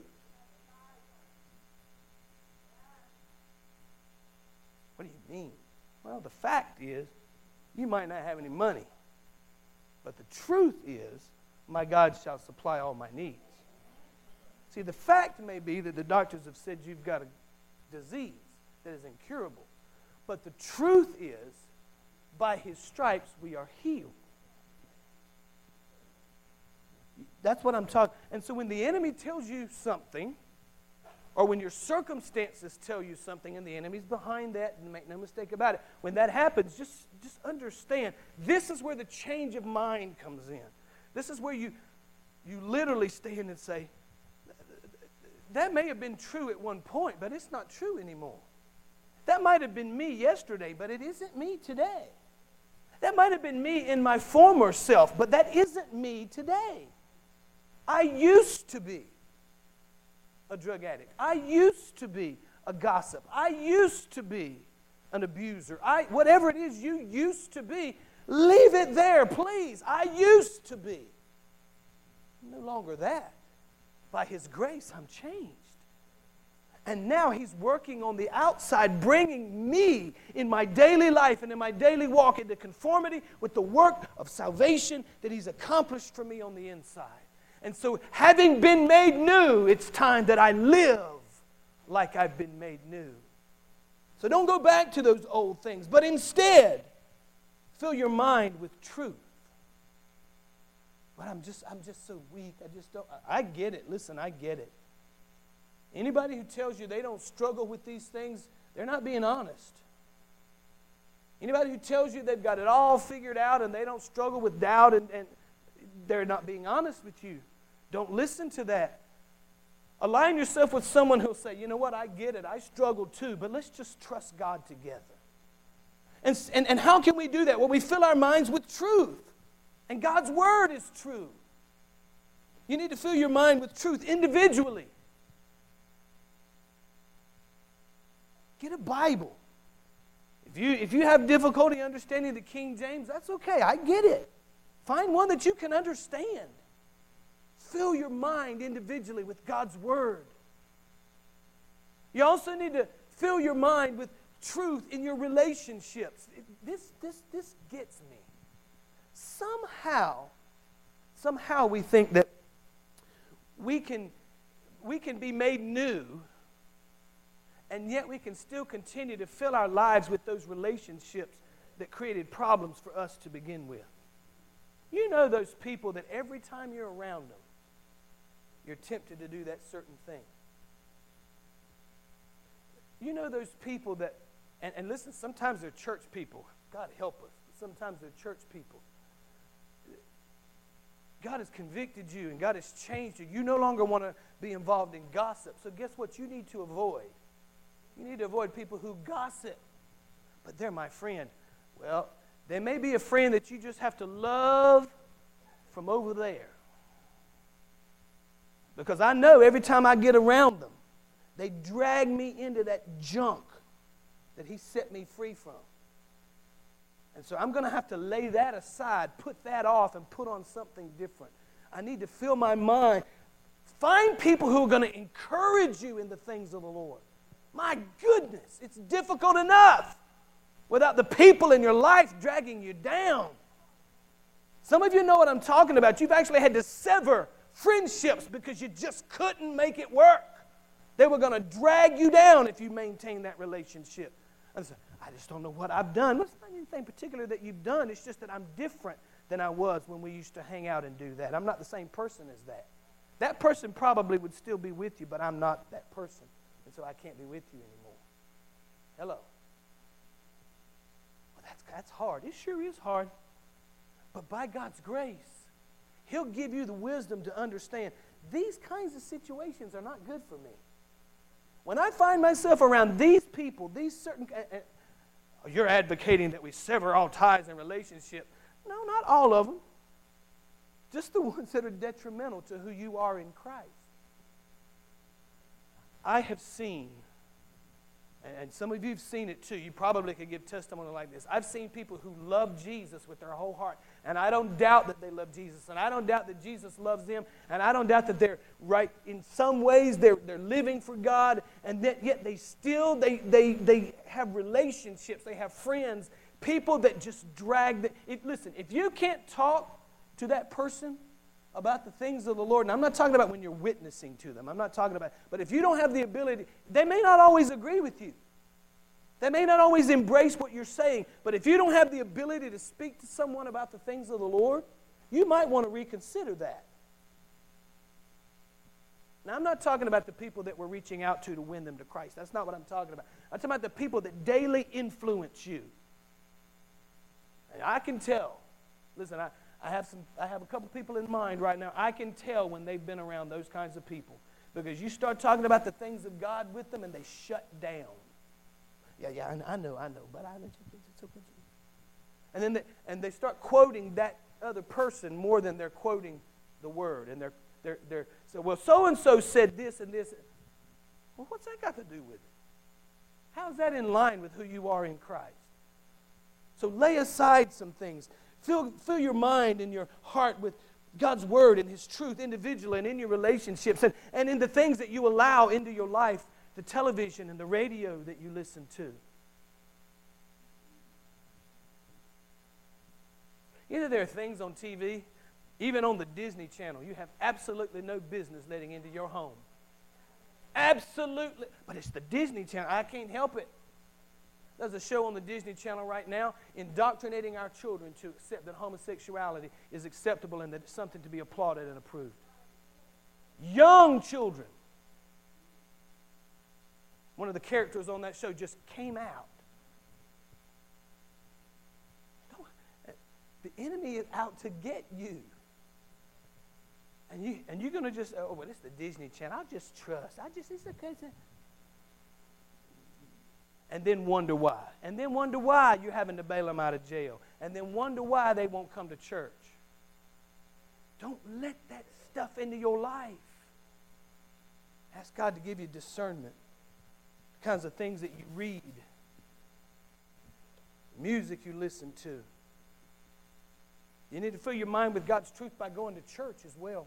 What do you mean? Well, the fact is, you might not have any money. But the truth is, my God shall supply all my needs. See, the fact may be that the doctors have said you've got a disease that is incurable. But the truth is, by his stripes we are healed. That's what I'm talking. And so when the enemy tells you something, or when your circumstances tell you something and the enemy's behind that, and make no mistake about it, when that happens, just, just understand, this is where the change of mind comes in. This is where you, you literally stand and say, that may have been true at one point, but it's not true anymore. That might have been me yesterday, but it isn't me today. That might have been me in my former self, but that isn't me today. I used to be a drug addict. I used to be a gossip. I used to be an abuser. I, whatever it is you used to be, leave it there, please. I used to be. No longer that. By His grace, I'm changed. And now He's working on the outside, bringing me in my daily life and in my daily walk into conformity with the work of salvation that He's accomplished for me on the inside. And so, having been made new, it's time that I live like I've been made new. So don't go back to those old things, but instead, fill your mind with truth. But I'm just, I'm just so weak. I just don't, I get it. Listen, I get it. Anybody who tells you they don't struggle with these things, they're not being honest. Anybody who tells you they've got it all figured out and they don't struggle with doubt, and, and they're not being honest with you. Don't listen to that. Align yourself with someone who'll say, you know what, I get it. I struggle too, but let's just trust God together. And, and, and how can we do that? Well, we fill our minds with truth. And God's Word is true. You need to fill your mind with truth individually. Get a Bible. If you, if you have difficulty understanding the King James, that's okay. I get it. Find one that you can understand. Fill your mind individually with God's Word. You also need to fill your mind with truth in your relationships. This, this, this gets me. Somehow, somehow we think that we can, we can be made new, and yet we can still continue to fill our lives with those relationships that created problems for us to begin with. You know those people that every time you're around them, you're tempted to do that certain thing. You know those people that, and, and listen, sometimes they're church people. God help us. Sometimes they're church people. God has convicted you and God has changed you. You no longer want to be involved in gossip. So guess what you need to avoid? You need to avoid people who gossip. But they're my friend. Well, they may be a friend that you just have to love from over there. Because I know every time I get around them, they drag me into that junk that He set me free from. And so I'm going to have to lay that aside, put that off, and put on something different. I need to fill my mind. Find people who are going to encourage you in the things of the Lord. My goodness, it's difficult enough without the people in your life dragging you down. Some of you know what I'm talking about. You've actually had to sever friendships because you just couldn't make it work. They were going to drag you down if you maintained that relationship. And so, I just don't know what I've done. Well, it's not anything particular that you've done. It's just that I'm different than I was when we used to hang out and do that. I'm not the same person as that. That person probably would still be with you, but I'm not that person. And so I can't be with you anymore. Hello. Well, that's, that's hard. It sure is hard. But by God's grace, He'll give you the wisdom to understand these kinds of situations are not good for me. When I find myself around these people, these certain... Uh, uh, you're advocating that we sever all ties and relationships. No, not all of them. Just the ones that are detrimental to who you are in Christ. I have seen, and some of you have seen it too, you probably could give testimony like this. I've seen people who love Jesus with their whole heart, and I don't doubt that they love Jesus, and I don't doubt that Jesus loves them, and I don't doubt that they're right in some ways, they're, they're living for God, and that, yet they still, they, they, they have relationships, they have friends, people that just drag them. It, listen, if you can't talk to that person about the things of the Lord, and I'm not talking about when you're witnessing to them, I'm not talking about, but if you don't have the ability, they may not always agree with you. They may not always embrace what you're saying, but if you don't have the ability to speak to someone about the things of the Lord, you might want to reconsider that. Now, I'm not talking about the people that we're reaching out to to win them to Christ. That's not what I'm talking about. I'm talking about the people that daily influence you. And I can tell. Listen, I, I have some. I have a couple people in mind right now. I can tell when they've been around those kinds of people. Because you start talking about the things of God with them and they shut down. Yeah, yeah, I know, I know, but I... And then they, and they start quoting that other person more than they're quoting the Word. And they're they're, they're so, well, so-and-so said this and this. Well, what's that got to do with it? How's that in line with who you are in Christ? So lay aside some things. Fill, fill your mind and your heart with God's Word and His truth individually and in your relationships and, and in the things that you allow into your life, the television and the radio that you listen to. You know, there are things on T V, even on the Disney Channel, you have absolutely no business letting into your home. Absolutely. But it's the Disney Channel. I can't help it. There's a show on the Disney Channel right now indoctrinating our children to accept that homosexuality is acceptable and that it's something to be applauded and approved. Young children. One of the characters on that show just came out. The enemy is out to get you. And, you, and you're going to just, oh, well, it's the Disney Channel. I'll just trust. I just, it's okay. And then wonder why. And then wonder why you're having to bail them out of jail. And then wonder why they won't come to church. Don't let that stuff into your life. Ask God to give you discernment. The kinds of things that you read. Music you listen to. You need to fill your mind with God's truth by going to church as well.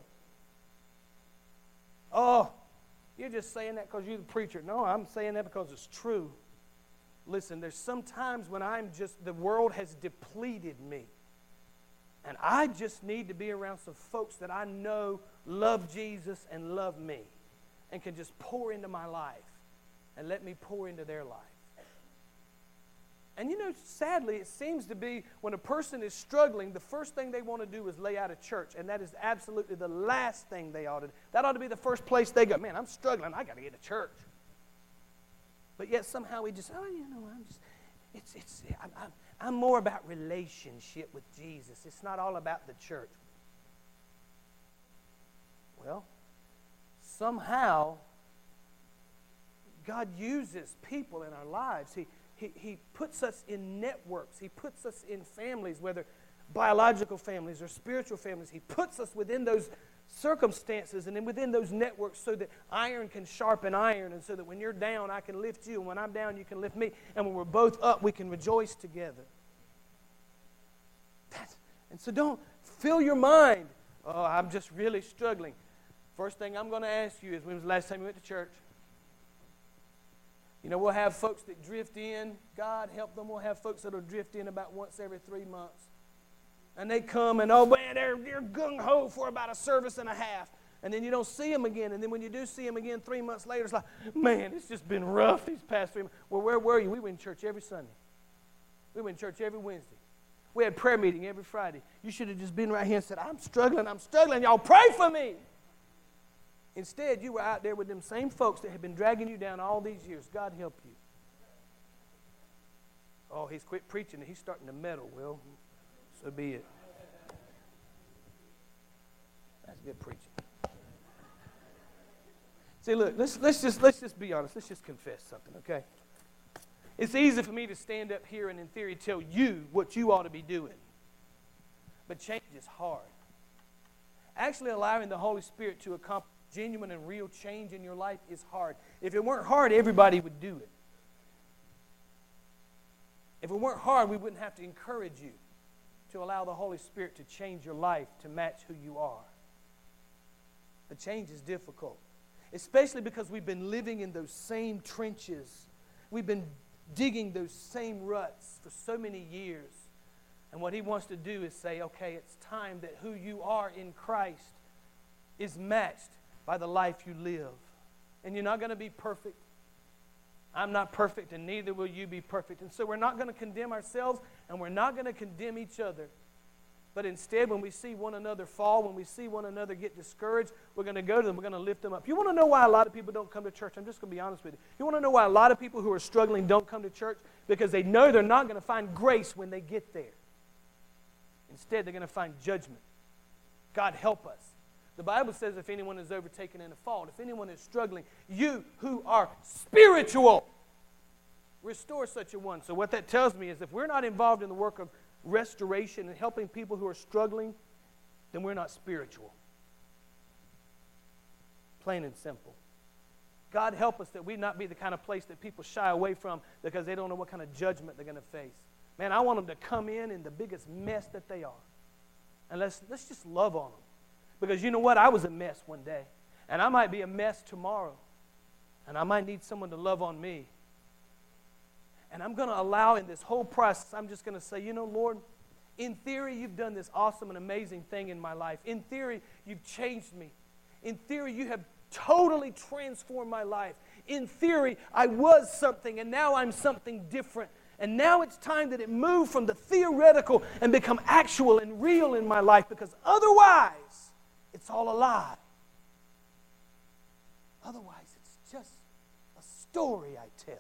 Oh, you're just saying that because you're the preacher. No, I'm saying that because it's true. Listen, there's some times when I'm just, the world has depleted me. And I just need to be around some folks that I know love Jesus and love me. And can just pour into my life. And let me pour into their life. And you know, sadly, it seems to be when a person is struggling, the first thing they want to do is lay out of church. And that is absolutely the last thing they ought to do. That ought to be the first place they go. Man, I'm struggling. I got to get to church. But yet somehow we just, oh, you know, I'm just, it's, it's, I'm, I'm, I'm more about relationship with Jesus. It's not all about the church. Well, somehow God uses people in our lives. He He, he puts us in networks. He puts us in families, whether biological families or spiritual families. He puts us within those circumstances and then within those networks so that iron can sharpen iron and so that when you're down, I can lift you. And when I'm down, you can lift me. And when we're both up, we can rejoice together. That's, and so don't fill your mind. Oh, I'm just really struggling. First thing I'm going to ask you is, when was the last time you went to church? You know, we'll have folks that drift in. God help them. We'll have folks that will drift in about once every three months. And they come and, oh, man, they're, they're gung-ho for about a service and a half. And then you don't see them again. And then when you do see them again three months later, it's like, man, it's just been rough these past three months. Well, where were you? We were in church every Sunday. We were in church every Wednesday. We had prayer meeting every Friday. You should have just been right here and said, I'm struggling, I'm struggling. Y'all pray for me. Instead, you were out there with them same folks that have been dragging you down all these years. God help you. Oh, he's quit preaching and he's starting to meddle. Well, so be it. That's good preaching. See, look, let's, let's, just, let's just be honest. Let's just confess something, okay? It's easy for me to stand up here and in theory tell you what you ought to be doing. But change is hard. Actually allowing the Holy Spirit to accomplish genuine and real change in your life is hard. If it weren't hard, everybody would do it. If it weren't hard, we wouldn't have to encourage you to allow the Holy Spirit to change your life to match who you are. But change is difficult, especially because we've been living in those same trenches. We've been digging those same ruts for so many years. And what He wants to do is say, okay, it's time that who you are in Christ is matched by the life you live. And you're not going to be perfect. I'm not perfect, and neither will you be perfect. And so we're not going to condemn ourselves, and we're not going to condemn each other. But instead, when we see one another fall, when we see one another get discouraged, we're going to go to them. We're going to lift them up. You want to know why a lot of people don't come to church? I'm just going to be honest with you. You want to know why a lot of people who are struggling don't come to church? Because they know they're not going to find grace when they get there. Instead, they're going to find judgment. God help us. The Bible says if anyone is overtaken in a fault, if anyone is struggling, you who are spiritual, restore such a one. So what that tells me is if we're not involved in the work of restoration and helping people who are struggling, then we're not spiritual. Plain and simple. God help us that we not be the kind of place that people shy away from because they don't know what kind of judgment they're going to face. Man, I want them to come in in the biggest mess that they are. And let's, let's just love on them. Because you know what? I was a mess one day. And I might be a mess tomorrow. And I might need someone to love on me. And I'm going to allow in this whole process, I'm just going to say, you know, Lord, in theory, you've done this awesome and amazing thing in my life. In theory, you've changed me. In theory, you have totally transformed my life. In theory, I was something, and now I'm something different. And now it's time that it move from the theoretical and become actual and real in my life, because otherwise, it's all a lie. Otherwise, it's just a story I tell.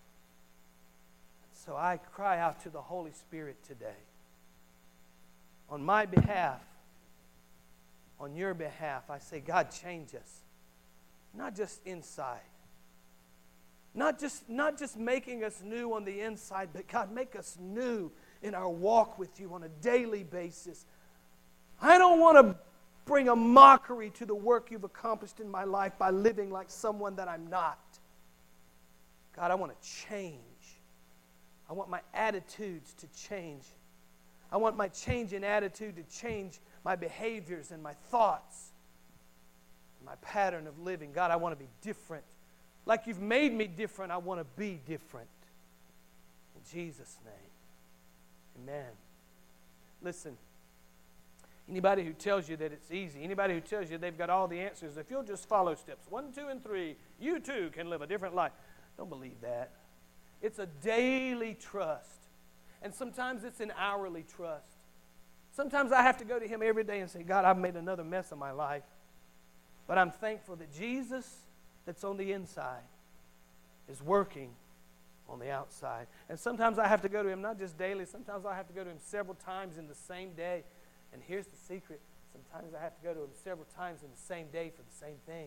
So I cry out to the Holy Spirit today. On my behalf, on your behalf, I say, God, change us. Not just inside. Not just, not just making us new on the inside, but God, make us new in our walk with you on a daily basis. I don't want to bring a mockery to the work you've accomplished in my life by living like someone that I'm not. God, I want to change. I want my attitudes to change. I want my change in attitude to change my behaviors and my thoughts, my pattern of living. God, I want to be different. Like you've made me different, I want to be different. In Jesus' name, amen. Listen, anybody who tells you that it's easy, anybody who tells you they've got all the answers, if you'll just follow steps one, two, and three, you too can live a different life. Don't believe that. It's a daily trust. And sometimes it's an hourly trust. Sometimes I have to go to Him every day and say, God, I've made another mess of my life. But I'm thankful that Jesus, that's on the inside, is working on the outside. And sometimes I have to go to Him, not just daily, sometimes I have to go to Him several times in the same day. And here's the secret. Sometimes I have to go to Him several times in the same day for the same thing.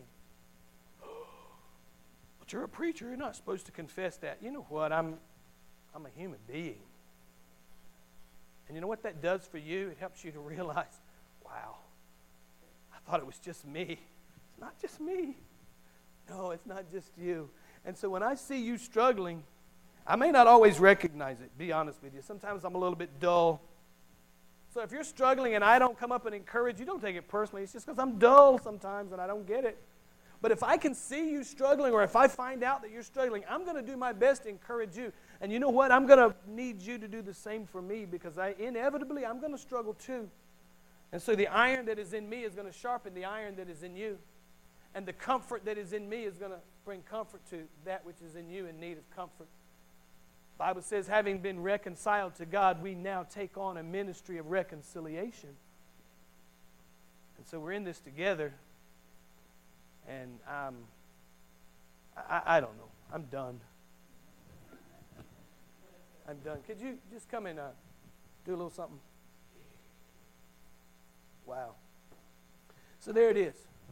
But you're a preacher. You're not supposed to confess that. You know what? I'm, I'm a human being. And you know what that does for you? It helps you to realize, wow, I thought it was just me. It's not just me. No, it's not just you. And so when I see you struggling, I may not always recognize it, be honest with you. Sometimes I'm a little bit dull. So if you're struggling and I don't come up and encourage you, don't take it personally. It's just because I'm dull sometimes and I don't get it. But if I can see you struggling, or if I find out that you're struggling, I'm going to do my best to encourage you. And you know what? I'm going to need you to do the same for me, because I inevitably I'm going to struggle too. And so the iron that is in me is going to sharpen the iron that is in you. And the comfort that is in me is going to bring comfort to that which is in you in need of comfort. The Bible says, having been reconciled to God, we now take on a ministry of reconciliation. And so we're in this together. And um, I, I don't know. I'm done. I'm done. Could you just come and uh, do a little something? Wow. So there it is.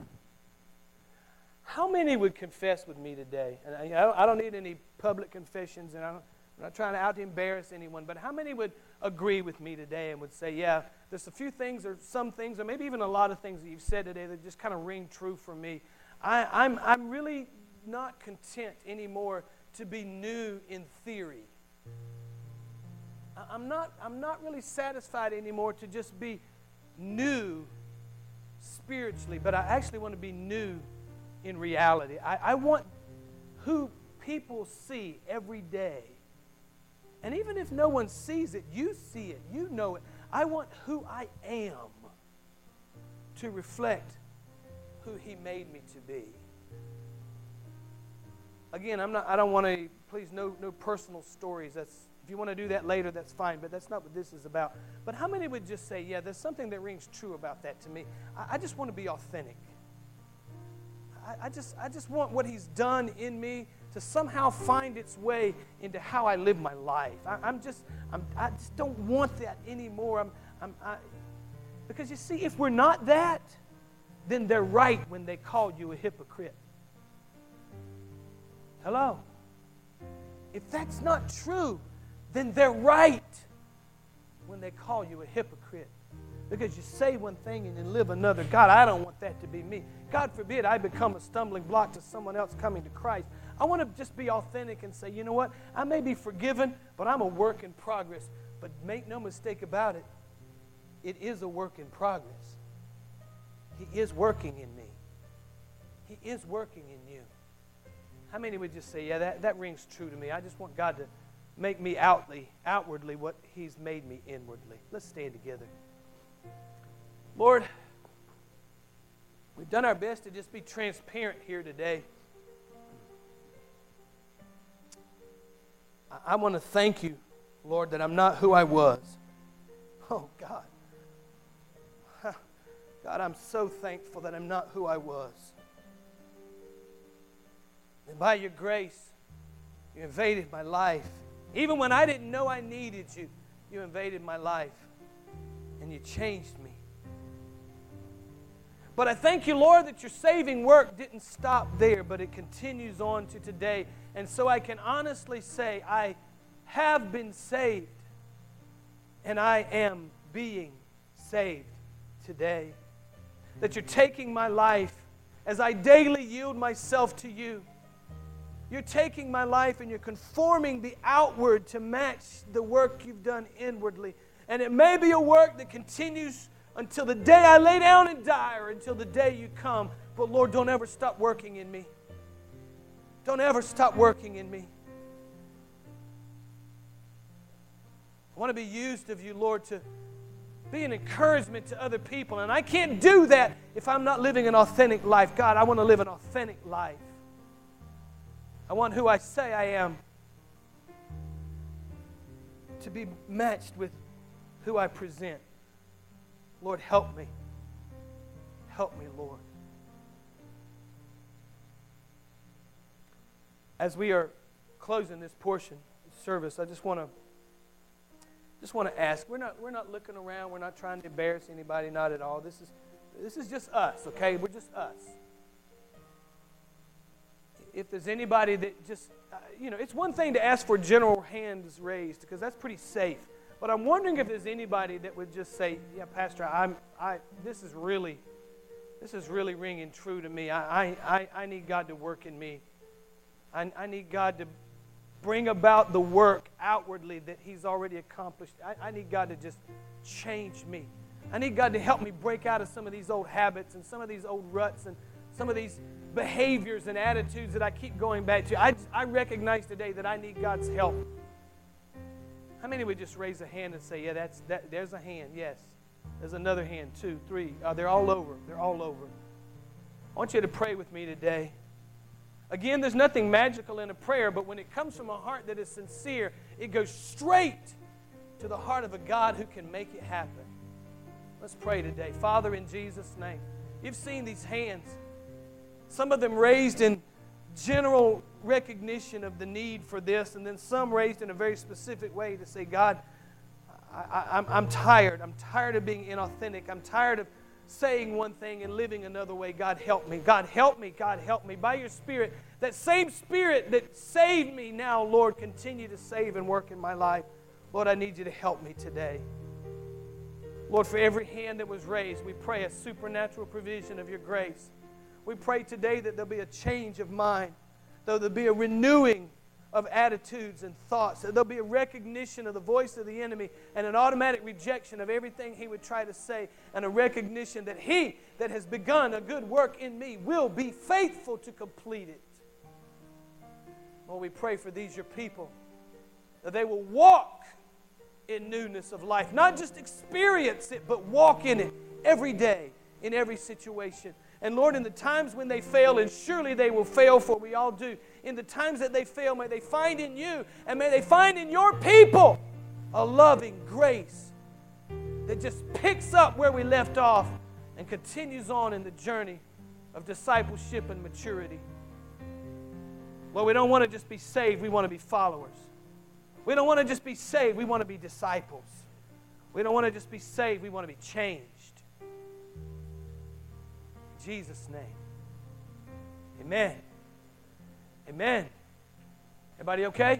How many would confess with me today? And I, I, don't, I don't need any public confessions, and I don't, I'm not trying to out embarrass anyone, but how many would agree with me today and would say, yeah, there's a few things or some things, or maybe even a lot of things that you've said today that just kind of ring true for me. I, I'm, I'm really not content anymore to be new in theory. I, I'm not, I'm not really satisfied anymore to just be new spiritually, but I actually want to be new in reality. I, I want who people see every day. And even if no one sees it, you see it, you know it. I want who I am to reflect who He made me to be. Again, I'm not, I don't want to, please, no, no personal stories. That's, if you want to do that later, that's fine, but that's not what this is about. But how many would just say, yeah, there's something that rings true about that to me. I, I just want to be authentic. I, I, just, I just want what He's done in me to somehow find its way into how I live my life. I, I'm just, I'm, I just don't want that anymore. I'm, I'm, I, because you see, if we're not that, then they're right when they call you a hypocrite. Hello? If that's not true, then they're right when they call you a hypocrite. Because you say one thing and you live another. God, I don't want that to be me. God forbid I become a stumbling block to someone else coming to Christ. I want to just be authentic and say, you know what? I may be forgiven, but I'm a work in progress. But make no mistake about it, it is a work in progress. He is working in me. He is working in you. How many would just say, yeah, that, that rings true to me. I just want God to make me outly, outwardly what He's made me inwardly. Let's stand together. Lord, we've done our best to just be transparent here today. I, I want to thank you, Lord, that I'm not who I was. Oh, God. God, I'm so thankful that I'm not who I was. And by your grace, you invaded my life. Even when I didn't know I needed you, you invaded my life and you changed me. But I thank you, Lord, that your saving work didn't stop there, but it continues on to today. And so I can honestly say I have been saved and I am being saved today. That you're taking my life as I daily yield myself to you. You're taking my life and you're conforming the outward to match the work you've done inwardly. And it may be a work that continues until the day I lay down and die or until the day you come. But Lord, don't ever stop working in me. Don't ever stop working in me. I want to be used of you, Lord, to be an encouragement to other people. And I can't do that if I'm not living an authentic life. God, I want to live an authentic life. I want who I say I am to be matched with who I present. Lord, help me. Help me, Lord. As we are closing this portion of service, I just want to just want to ask. We're not we're not looking around. We're not trying to embarrass anybody. Not at all. This is this is just us. Okay, we're just us. If there's anybody that just uh, you know, it's one thing to ask for general hands raised because that's pretty safe. But I'm wondering if there's anybody that would just say, "Yeah, Pastor, I'm I. This is really, this is really ringing true to me. I I I, I need God to work in me. I I need God to bring about the work outwardly that He's already accomplished. I, I need God to just change me. I need God to help me break out of some of these old habits and some of these old ruts and some of these behaviors and attitudes that I keep going back to. I, I recognize today that I need God's help." How many would just raise a hand and say, yeah, that's that? There's a hand, yes. There's another hand, two, three. Uh, they're all over. They're all over. I want you to pray with me today. Again, there's nothing magical in a prayer, but when it comes from a heart that is sincere, it goes straight to the heart of a God who can make it happen. Let's pray today. Father, in Jesus' name, you've seen these hands. Some of them raised in general recognition of the need for this, and then some raised in a very specific way to say, God, I, I, I'm, I'm tired. I'm tired of being inauthentic. I'm tired of saying one thing and living another way. God, help me. God, help me. God, help me. By your Spirit, that same Spirit that saved me now, Lord, continue to save and work in my life. Lord, I need you to help me today. Lord, for every hand that was raised, we pray a supernatural provision of your grace. We pray today that there'll be a change of mind, though there'll be a renewing of attitudes and thoughts, that there'll be a recognition of the voice of the enemy and an automatic rejection of everything he would try to say, and a recognition that he that has begun a good work in me will be faithful to complete it. Lord, we pray for these, your people, that they will walk in newness of life, not just experience it, but walk in it every day, in every situation. And Lord, in the times when they fail, and surely they will fail, for we all do, in the times that they fail, may they find in you, and may they find in your people a loving grace that just picks up where we left off and continues on in the journey of discipleship and maturity. Lord, we don't want to just be saved, we want to be followers. We don't want to just be saved, we want to be disciples. We don't want to just be saved, we want to be changed. In Jesus' name. Amen. Amen. Everybody okay?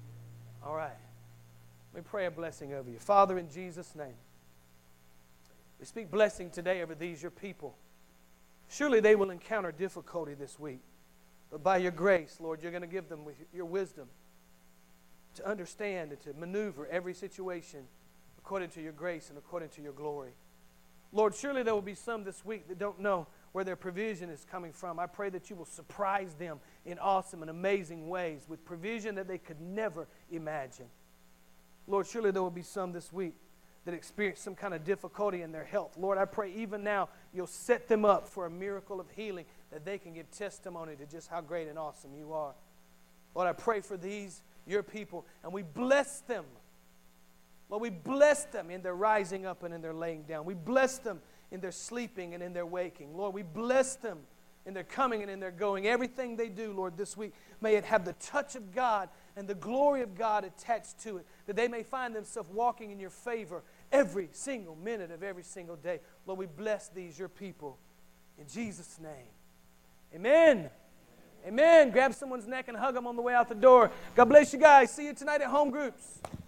All right. Let me pray a blessing over you. Father, in Jesus' name, We speak blessing today over these, your people. Surely they will encounter difficulty this week. But by your grace, Lord, you're going to give them with your wisdom to understand and to maneuver every situation according to your grace and according to your glory. Lord, surely there will be some this week that don't know where their provision is coming from. I pray that you will surprise them in awesome and amazing ways with provision that they could never imagine. Lord, surely there will be some this week that experience some kind of difficulty in their health. Lord, I pray even now you'll set them up for a miracle of healing that they can give testimony to just how great and awesome you are. Lord, I pray for these, your people, and we bless them. Lord, we bless them in their rising up and in their laying down. We bless them in their sleeping and in their waking. Lord, we bless them in their coming and in their going. Everything they do, Lord, this week, may it have the touch of God and the glory of God attached to it, that they may find themselves walking in your favor every single minute of every single day. Lord, we bless these, your people, in Jesus' name. Amen. Amen. Grab someone's neck and hug them on the way out the door. God bless you guys. See you tonight at home groups.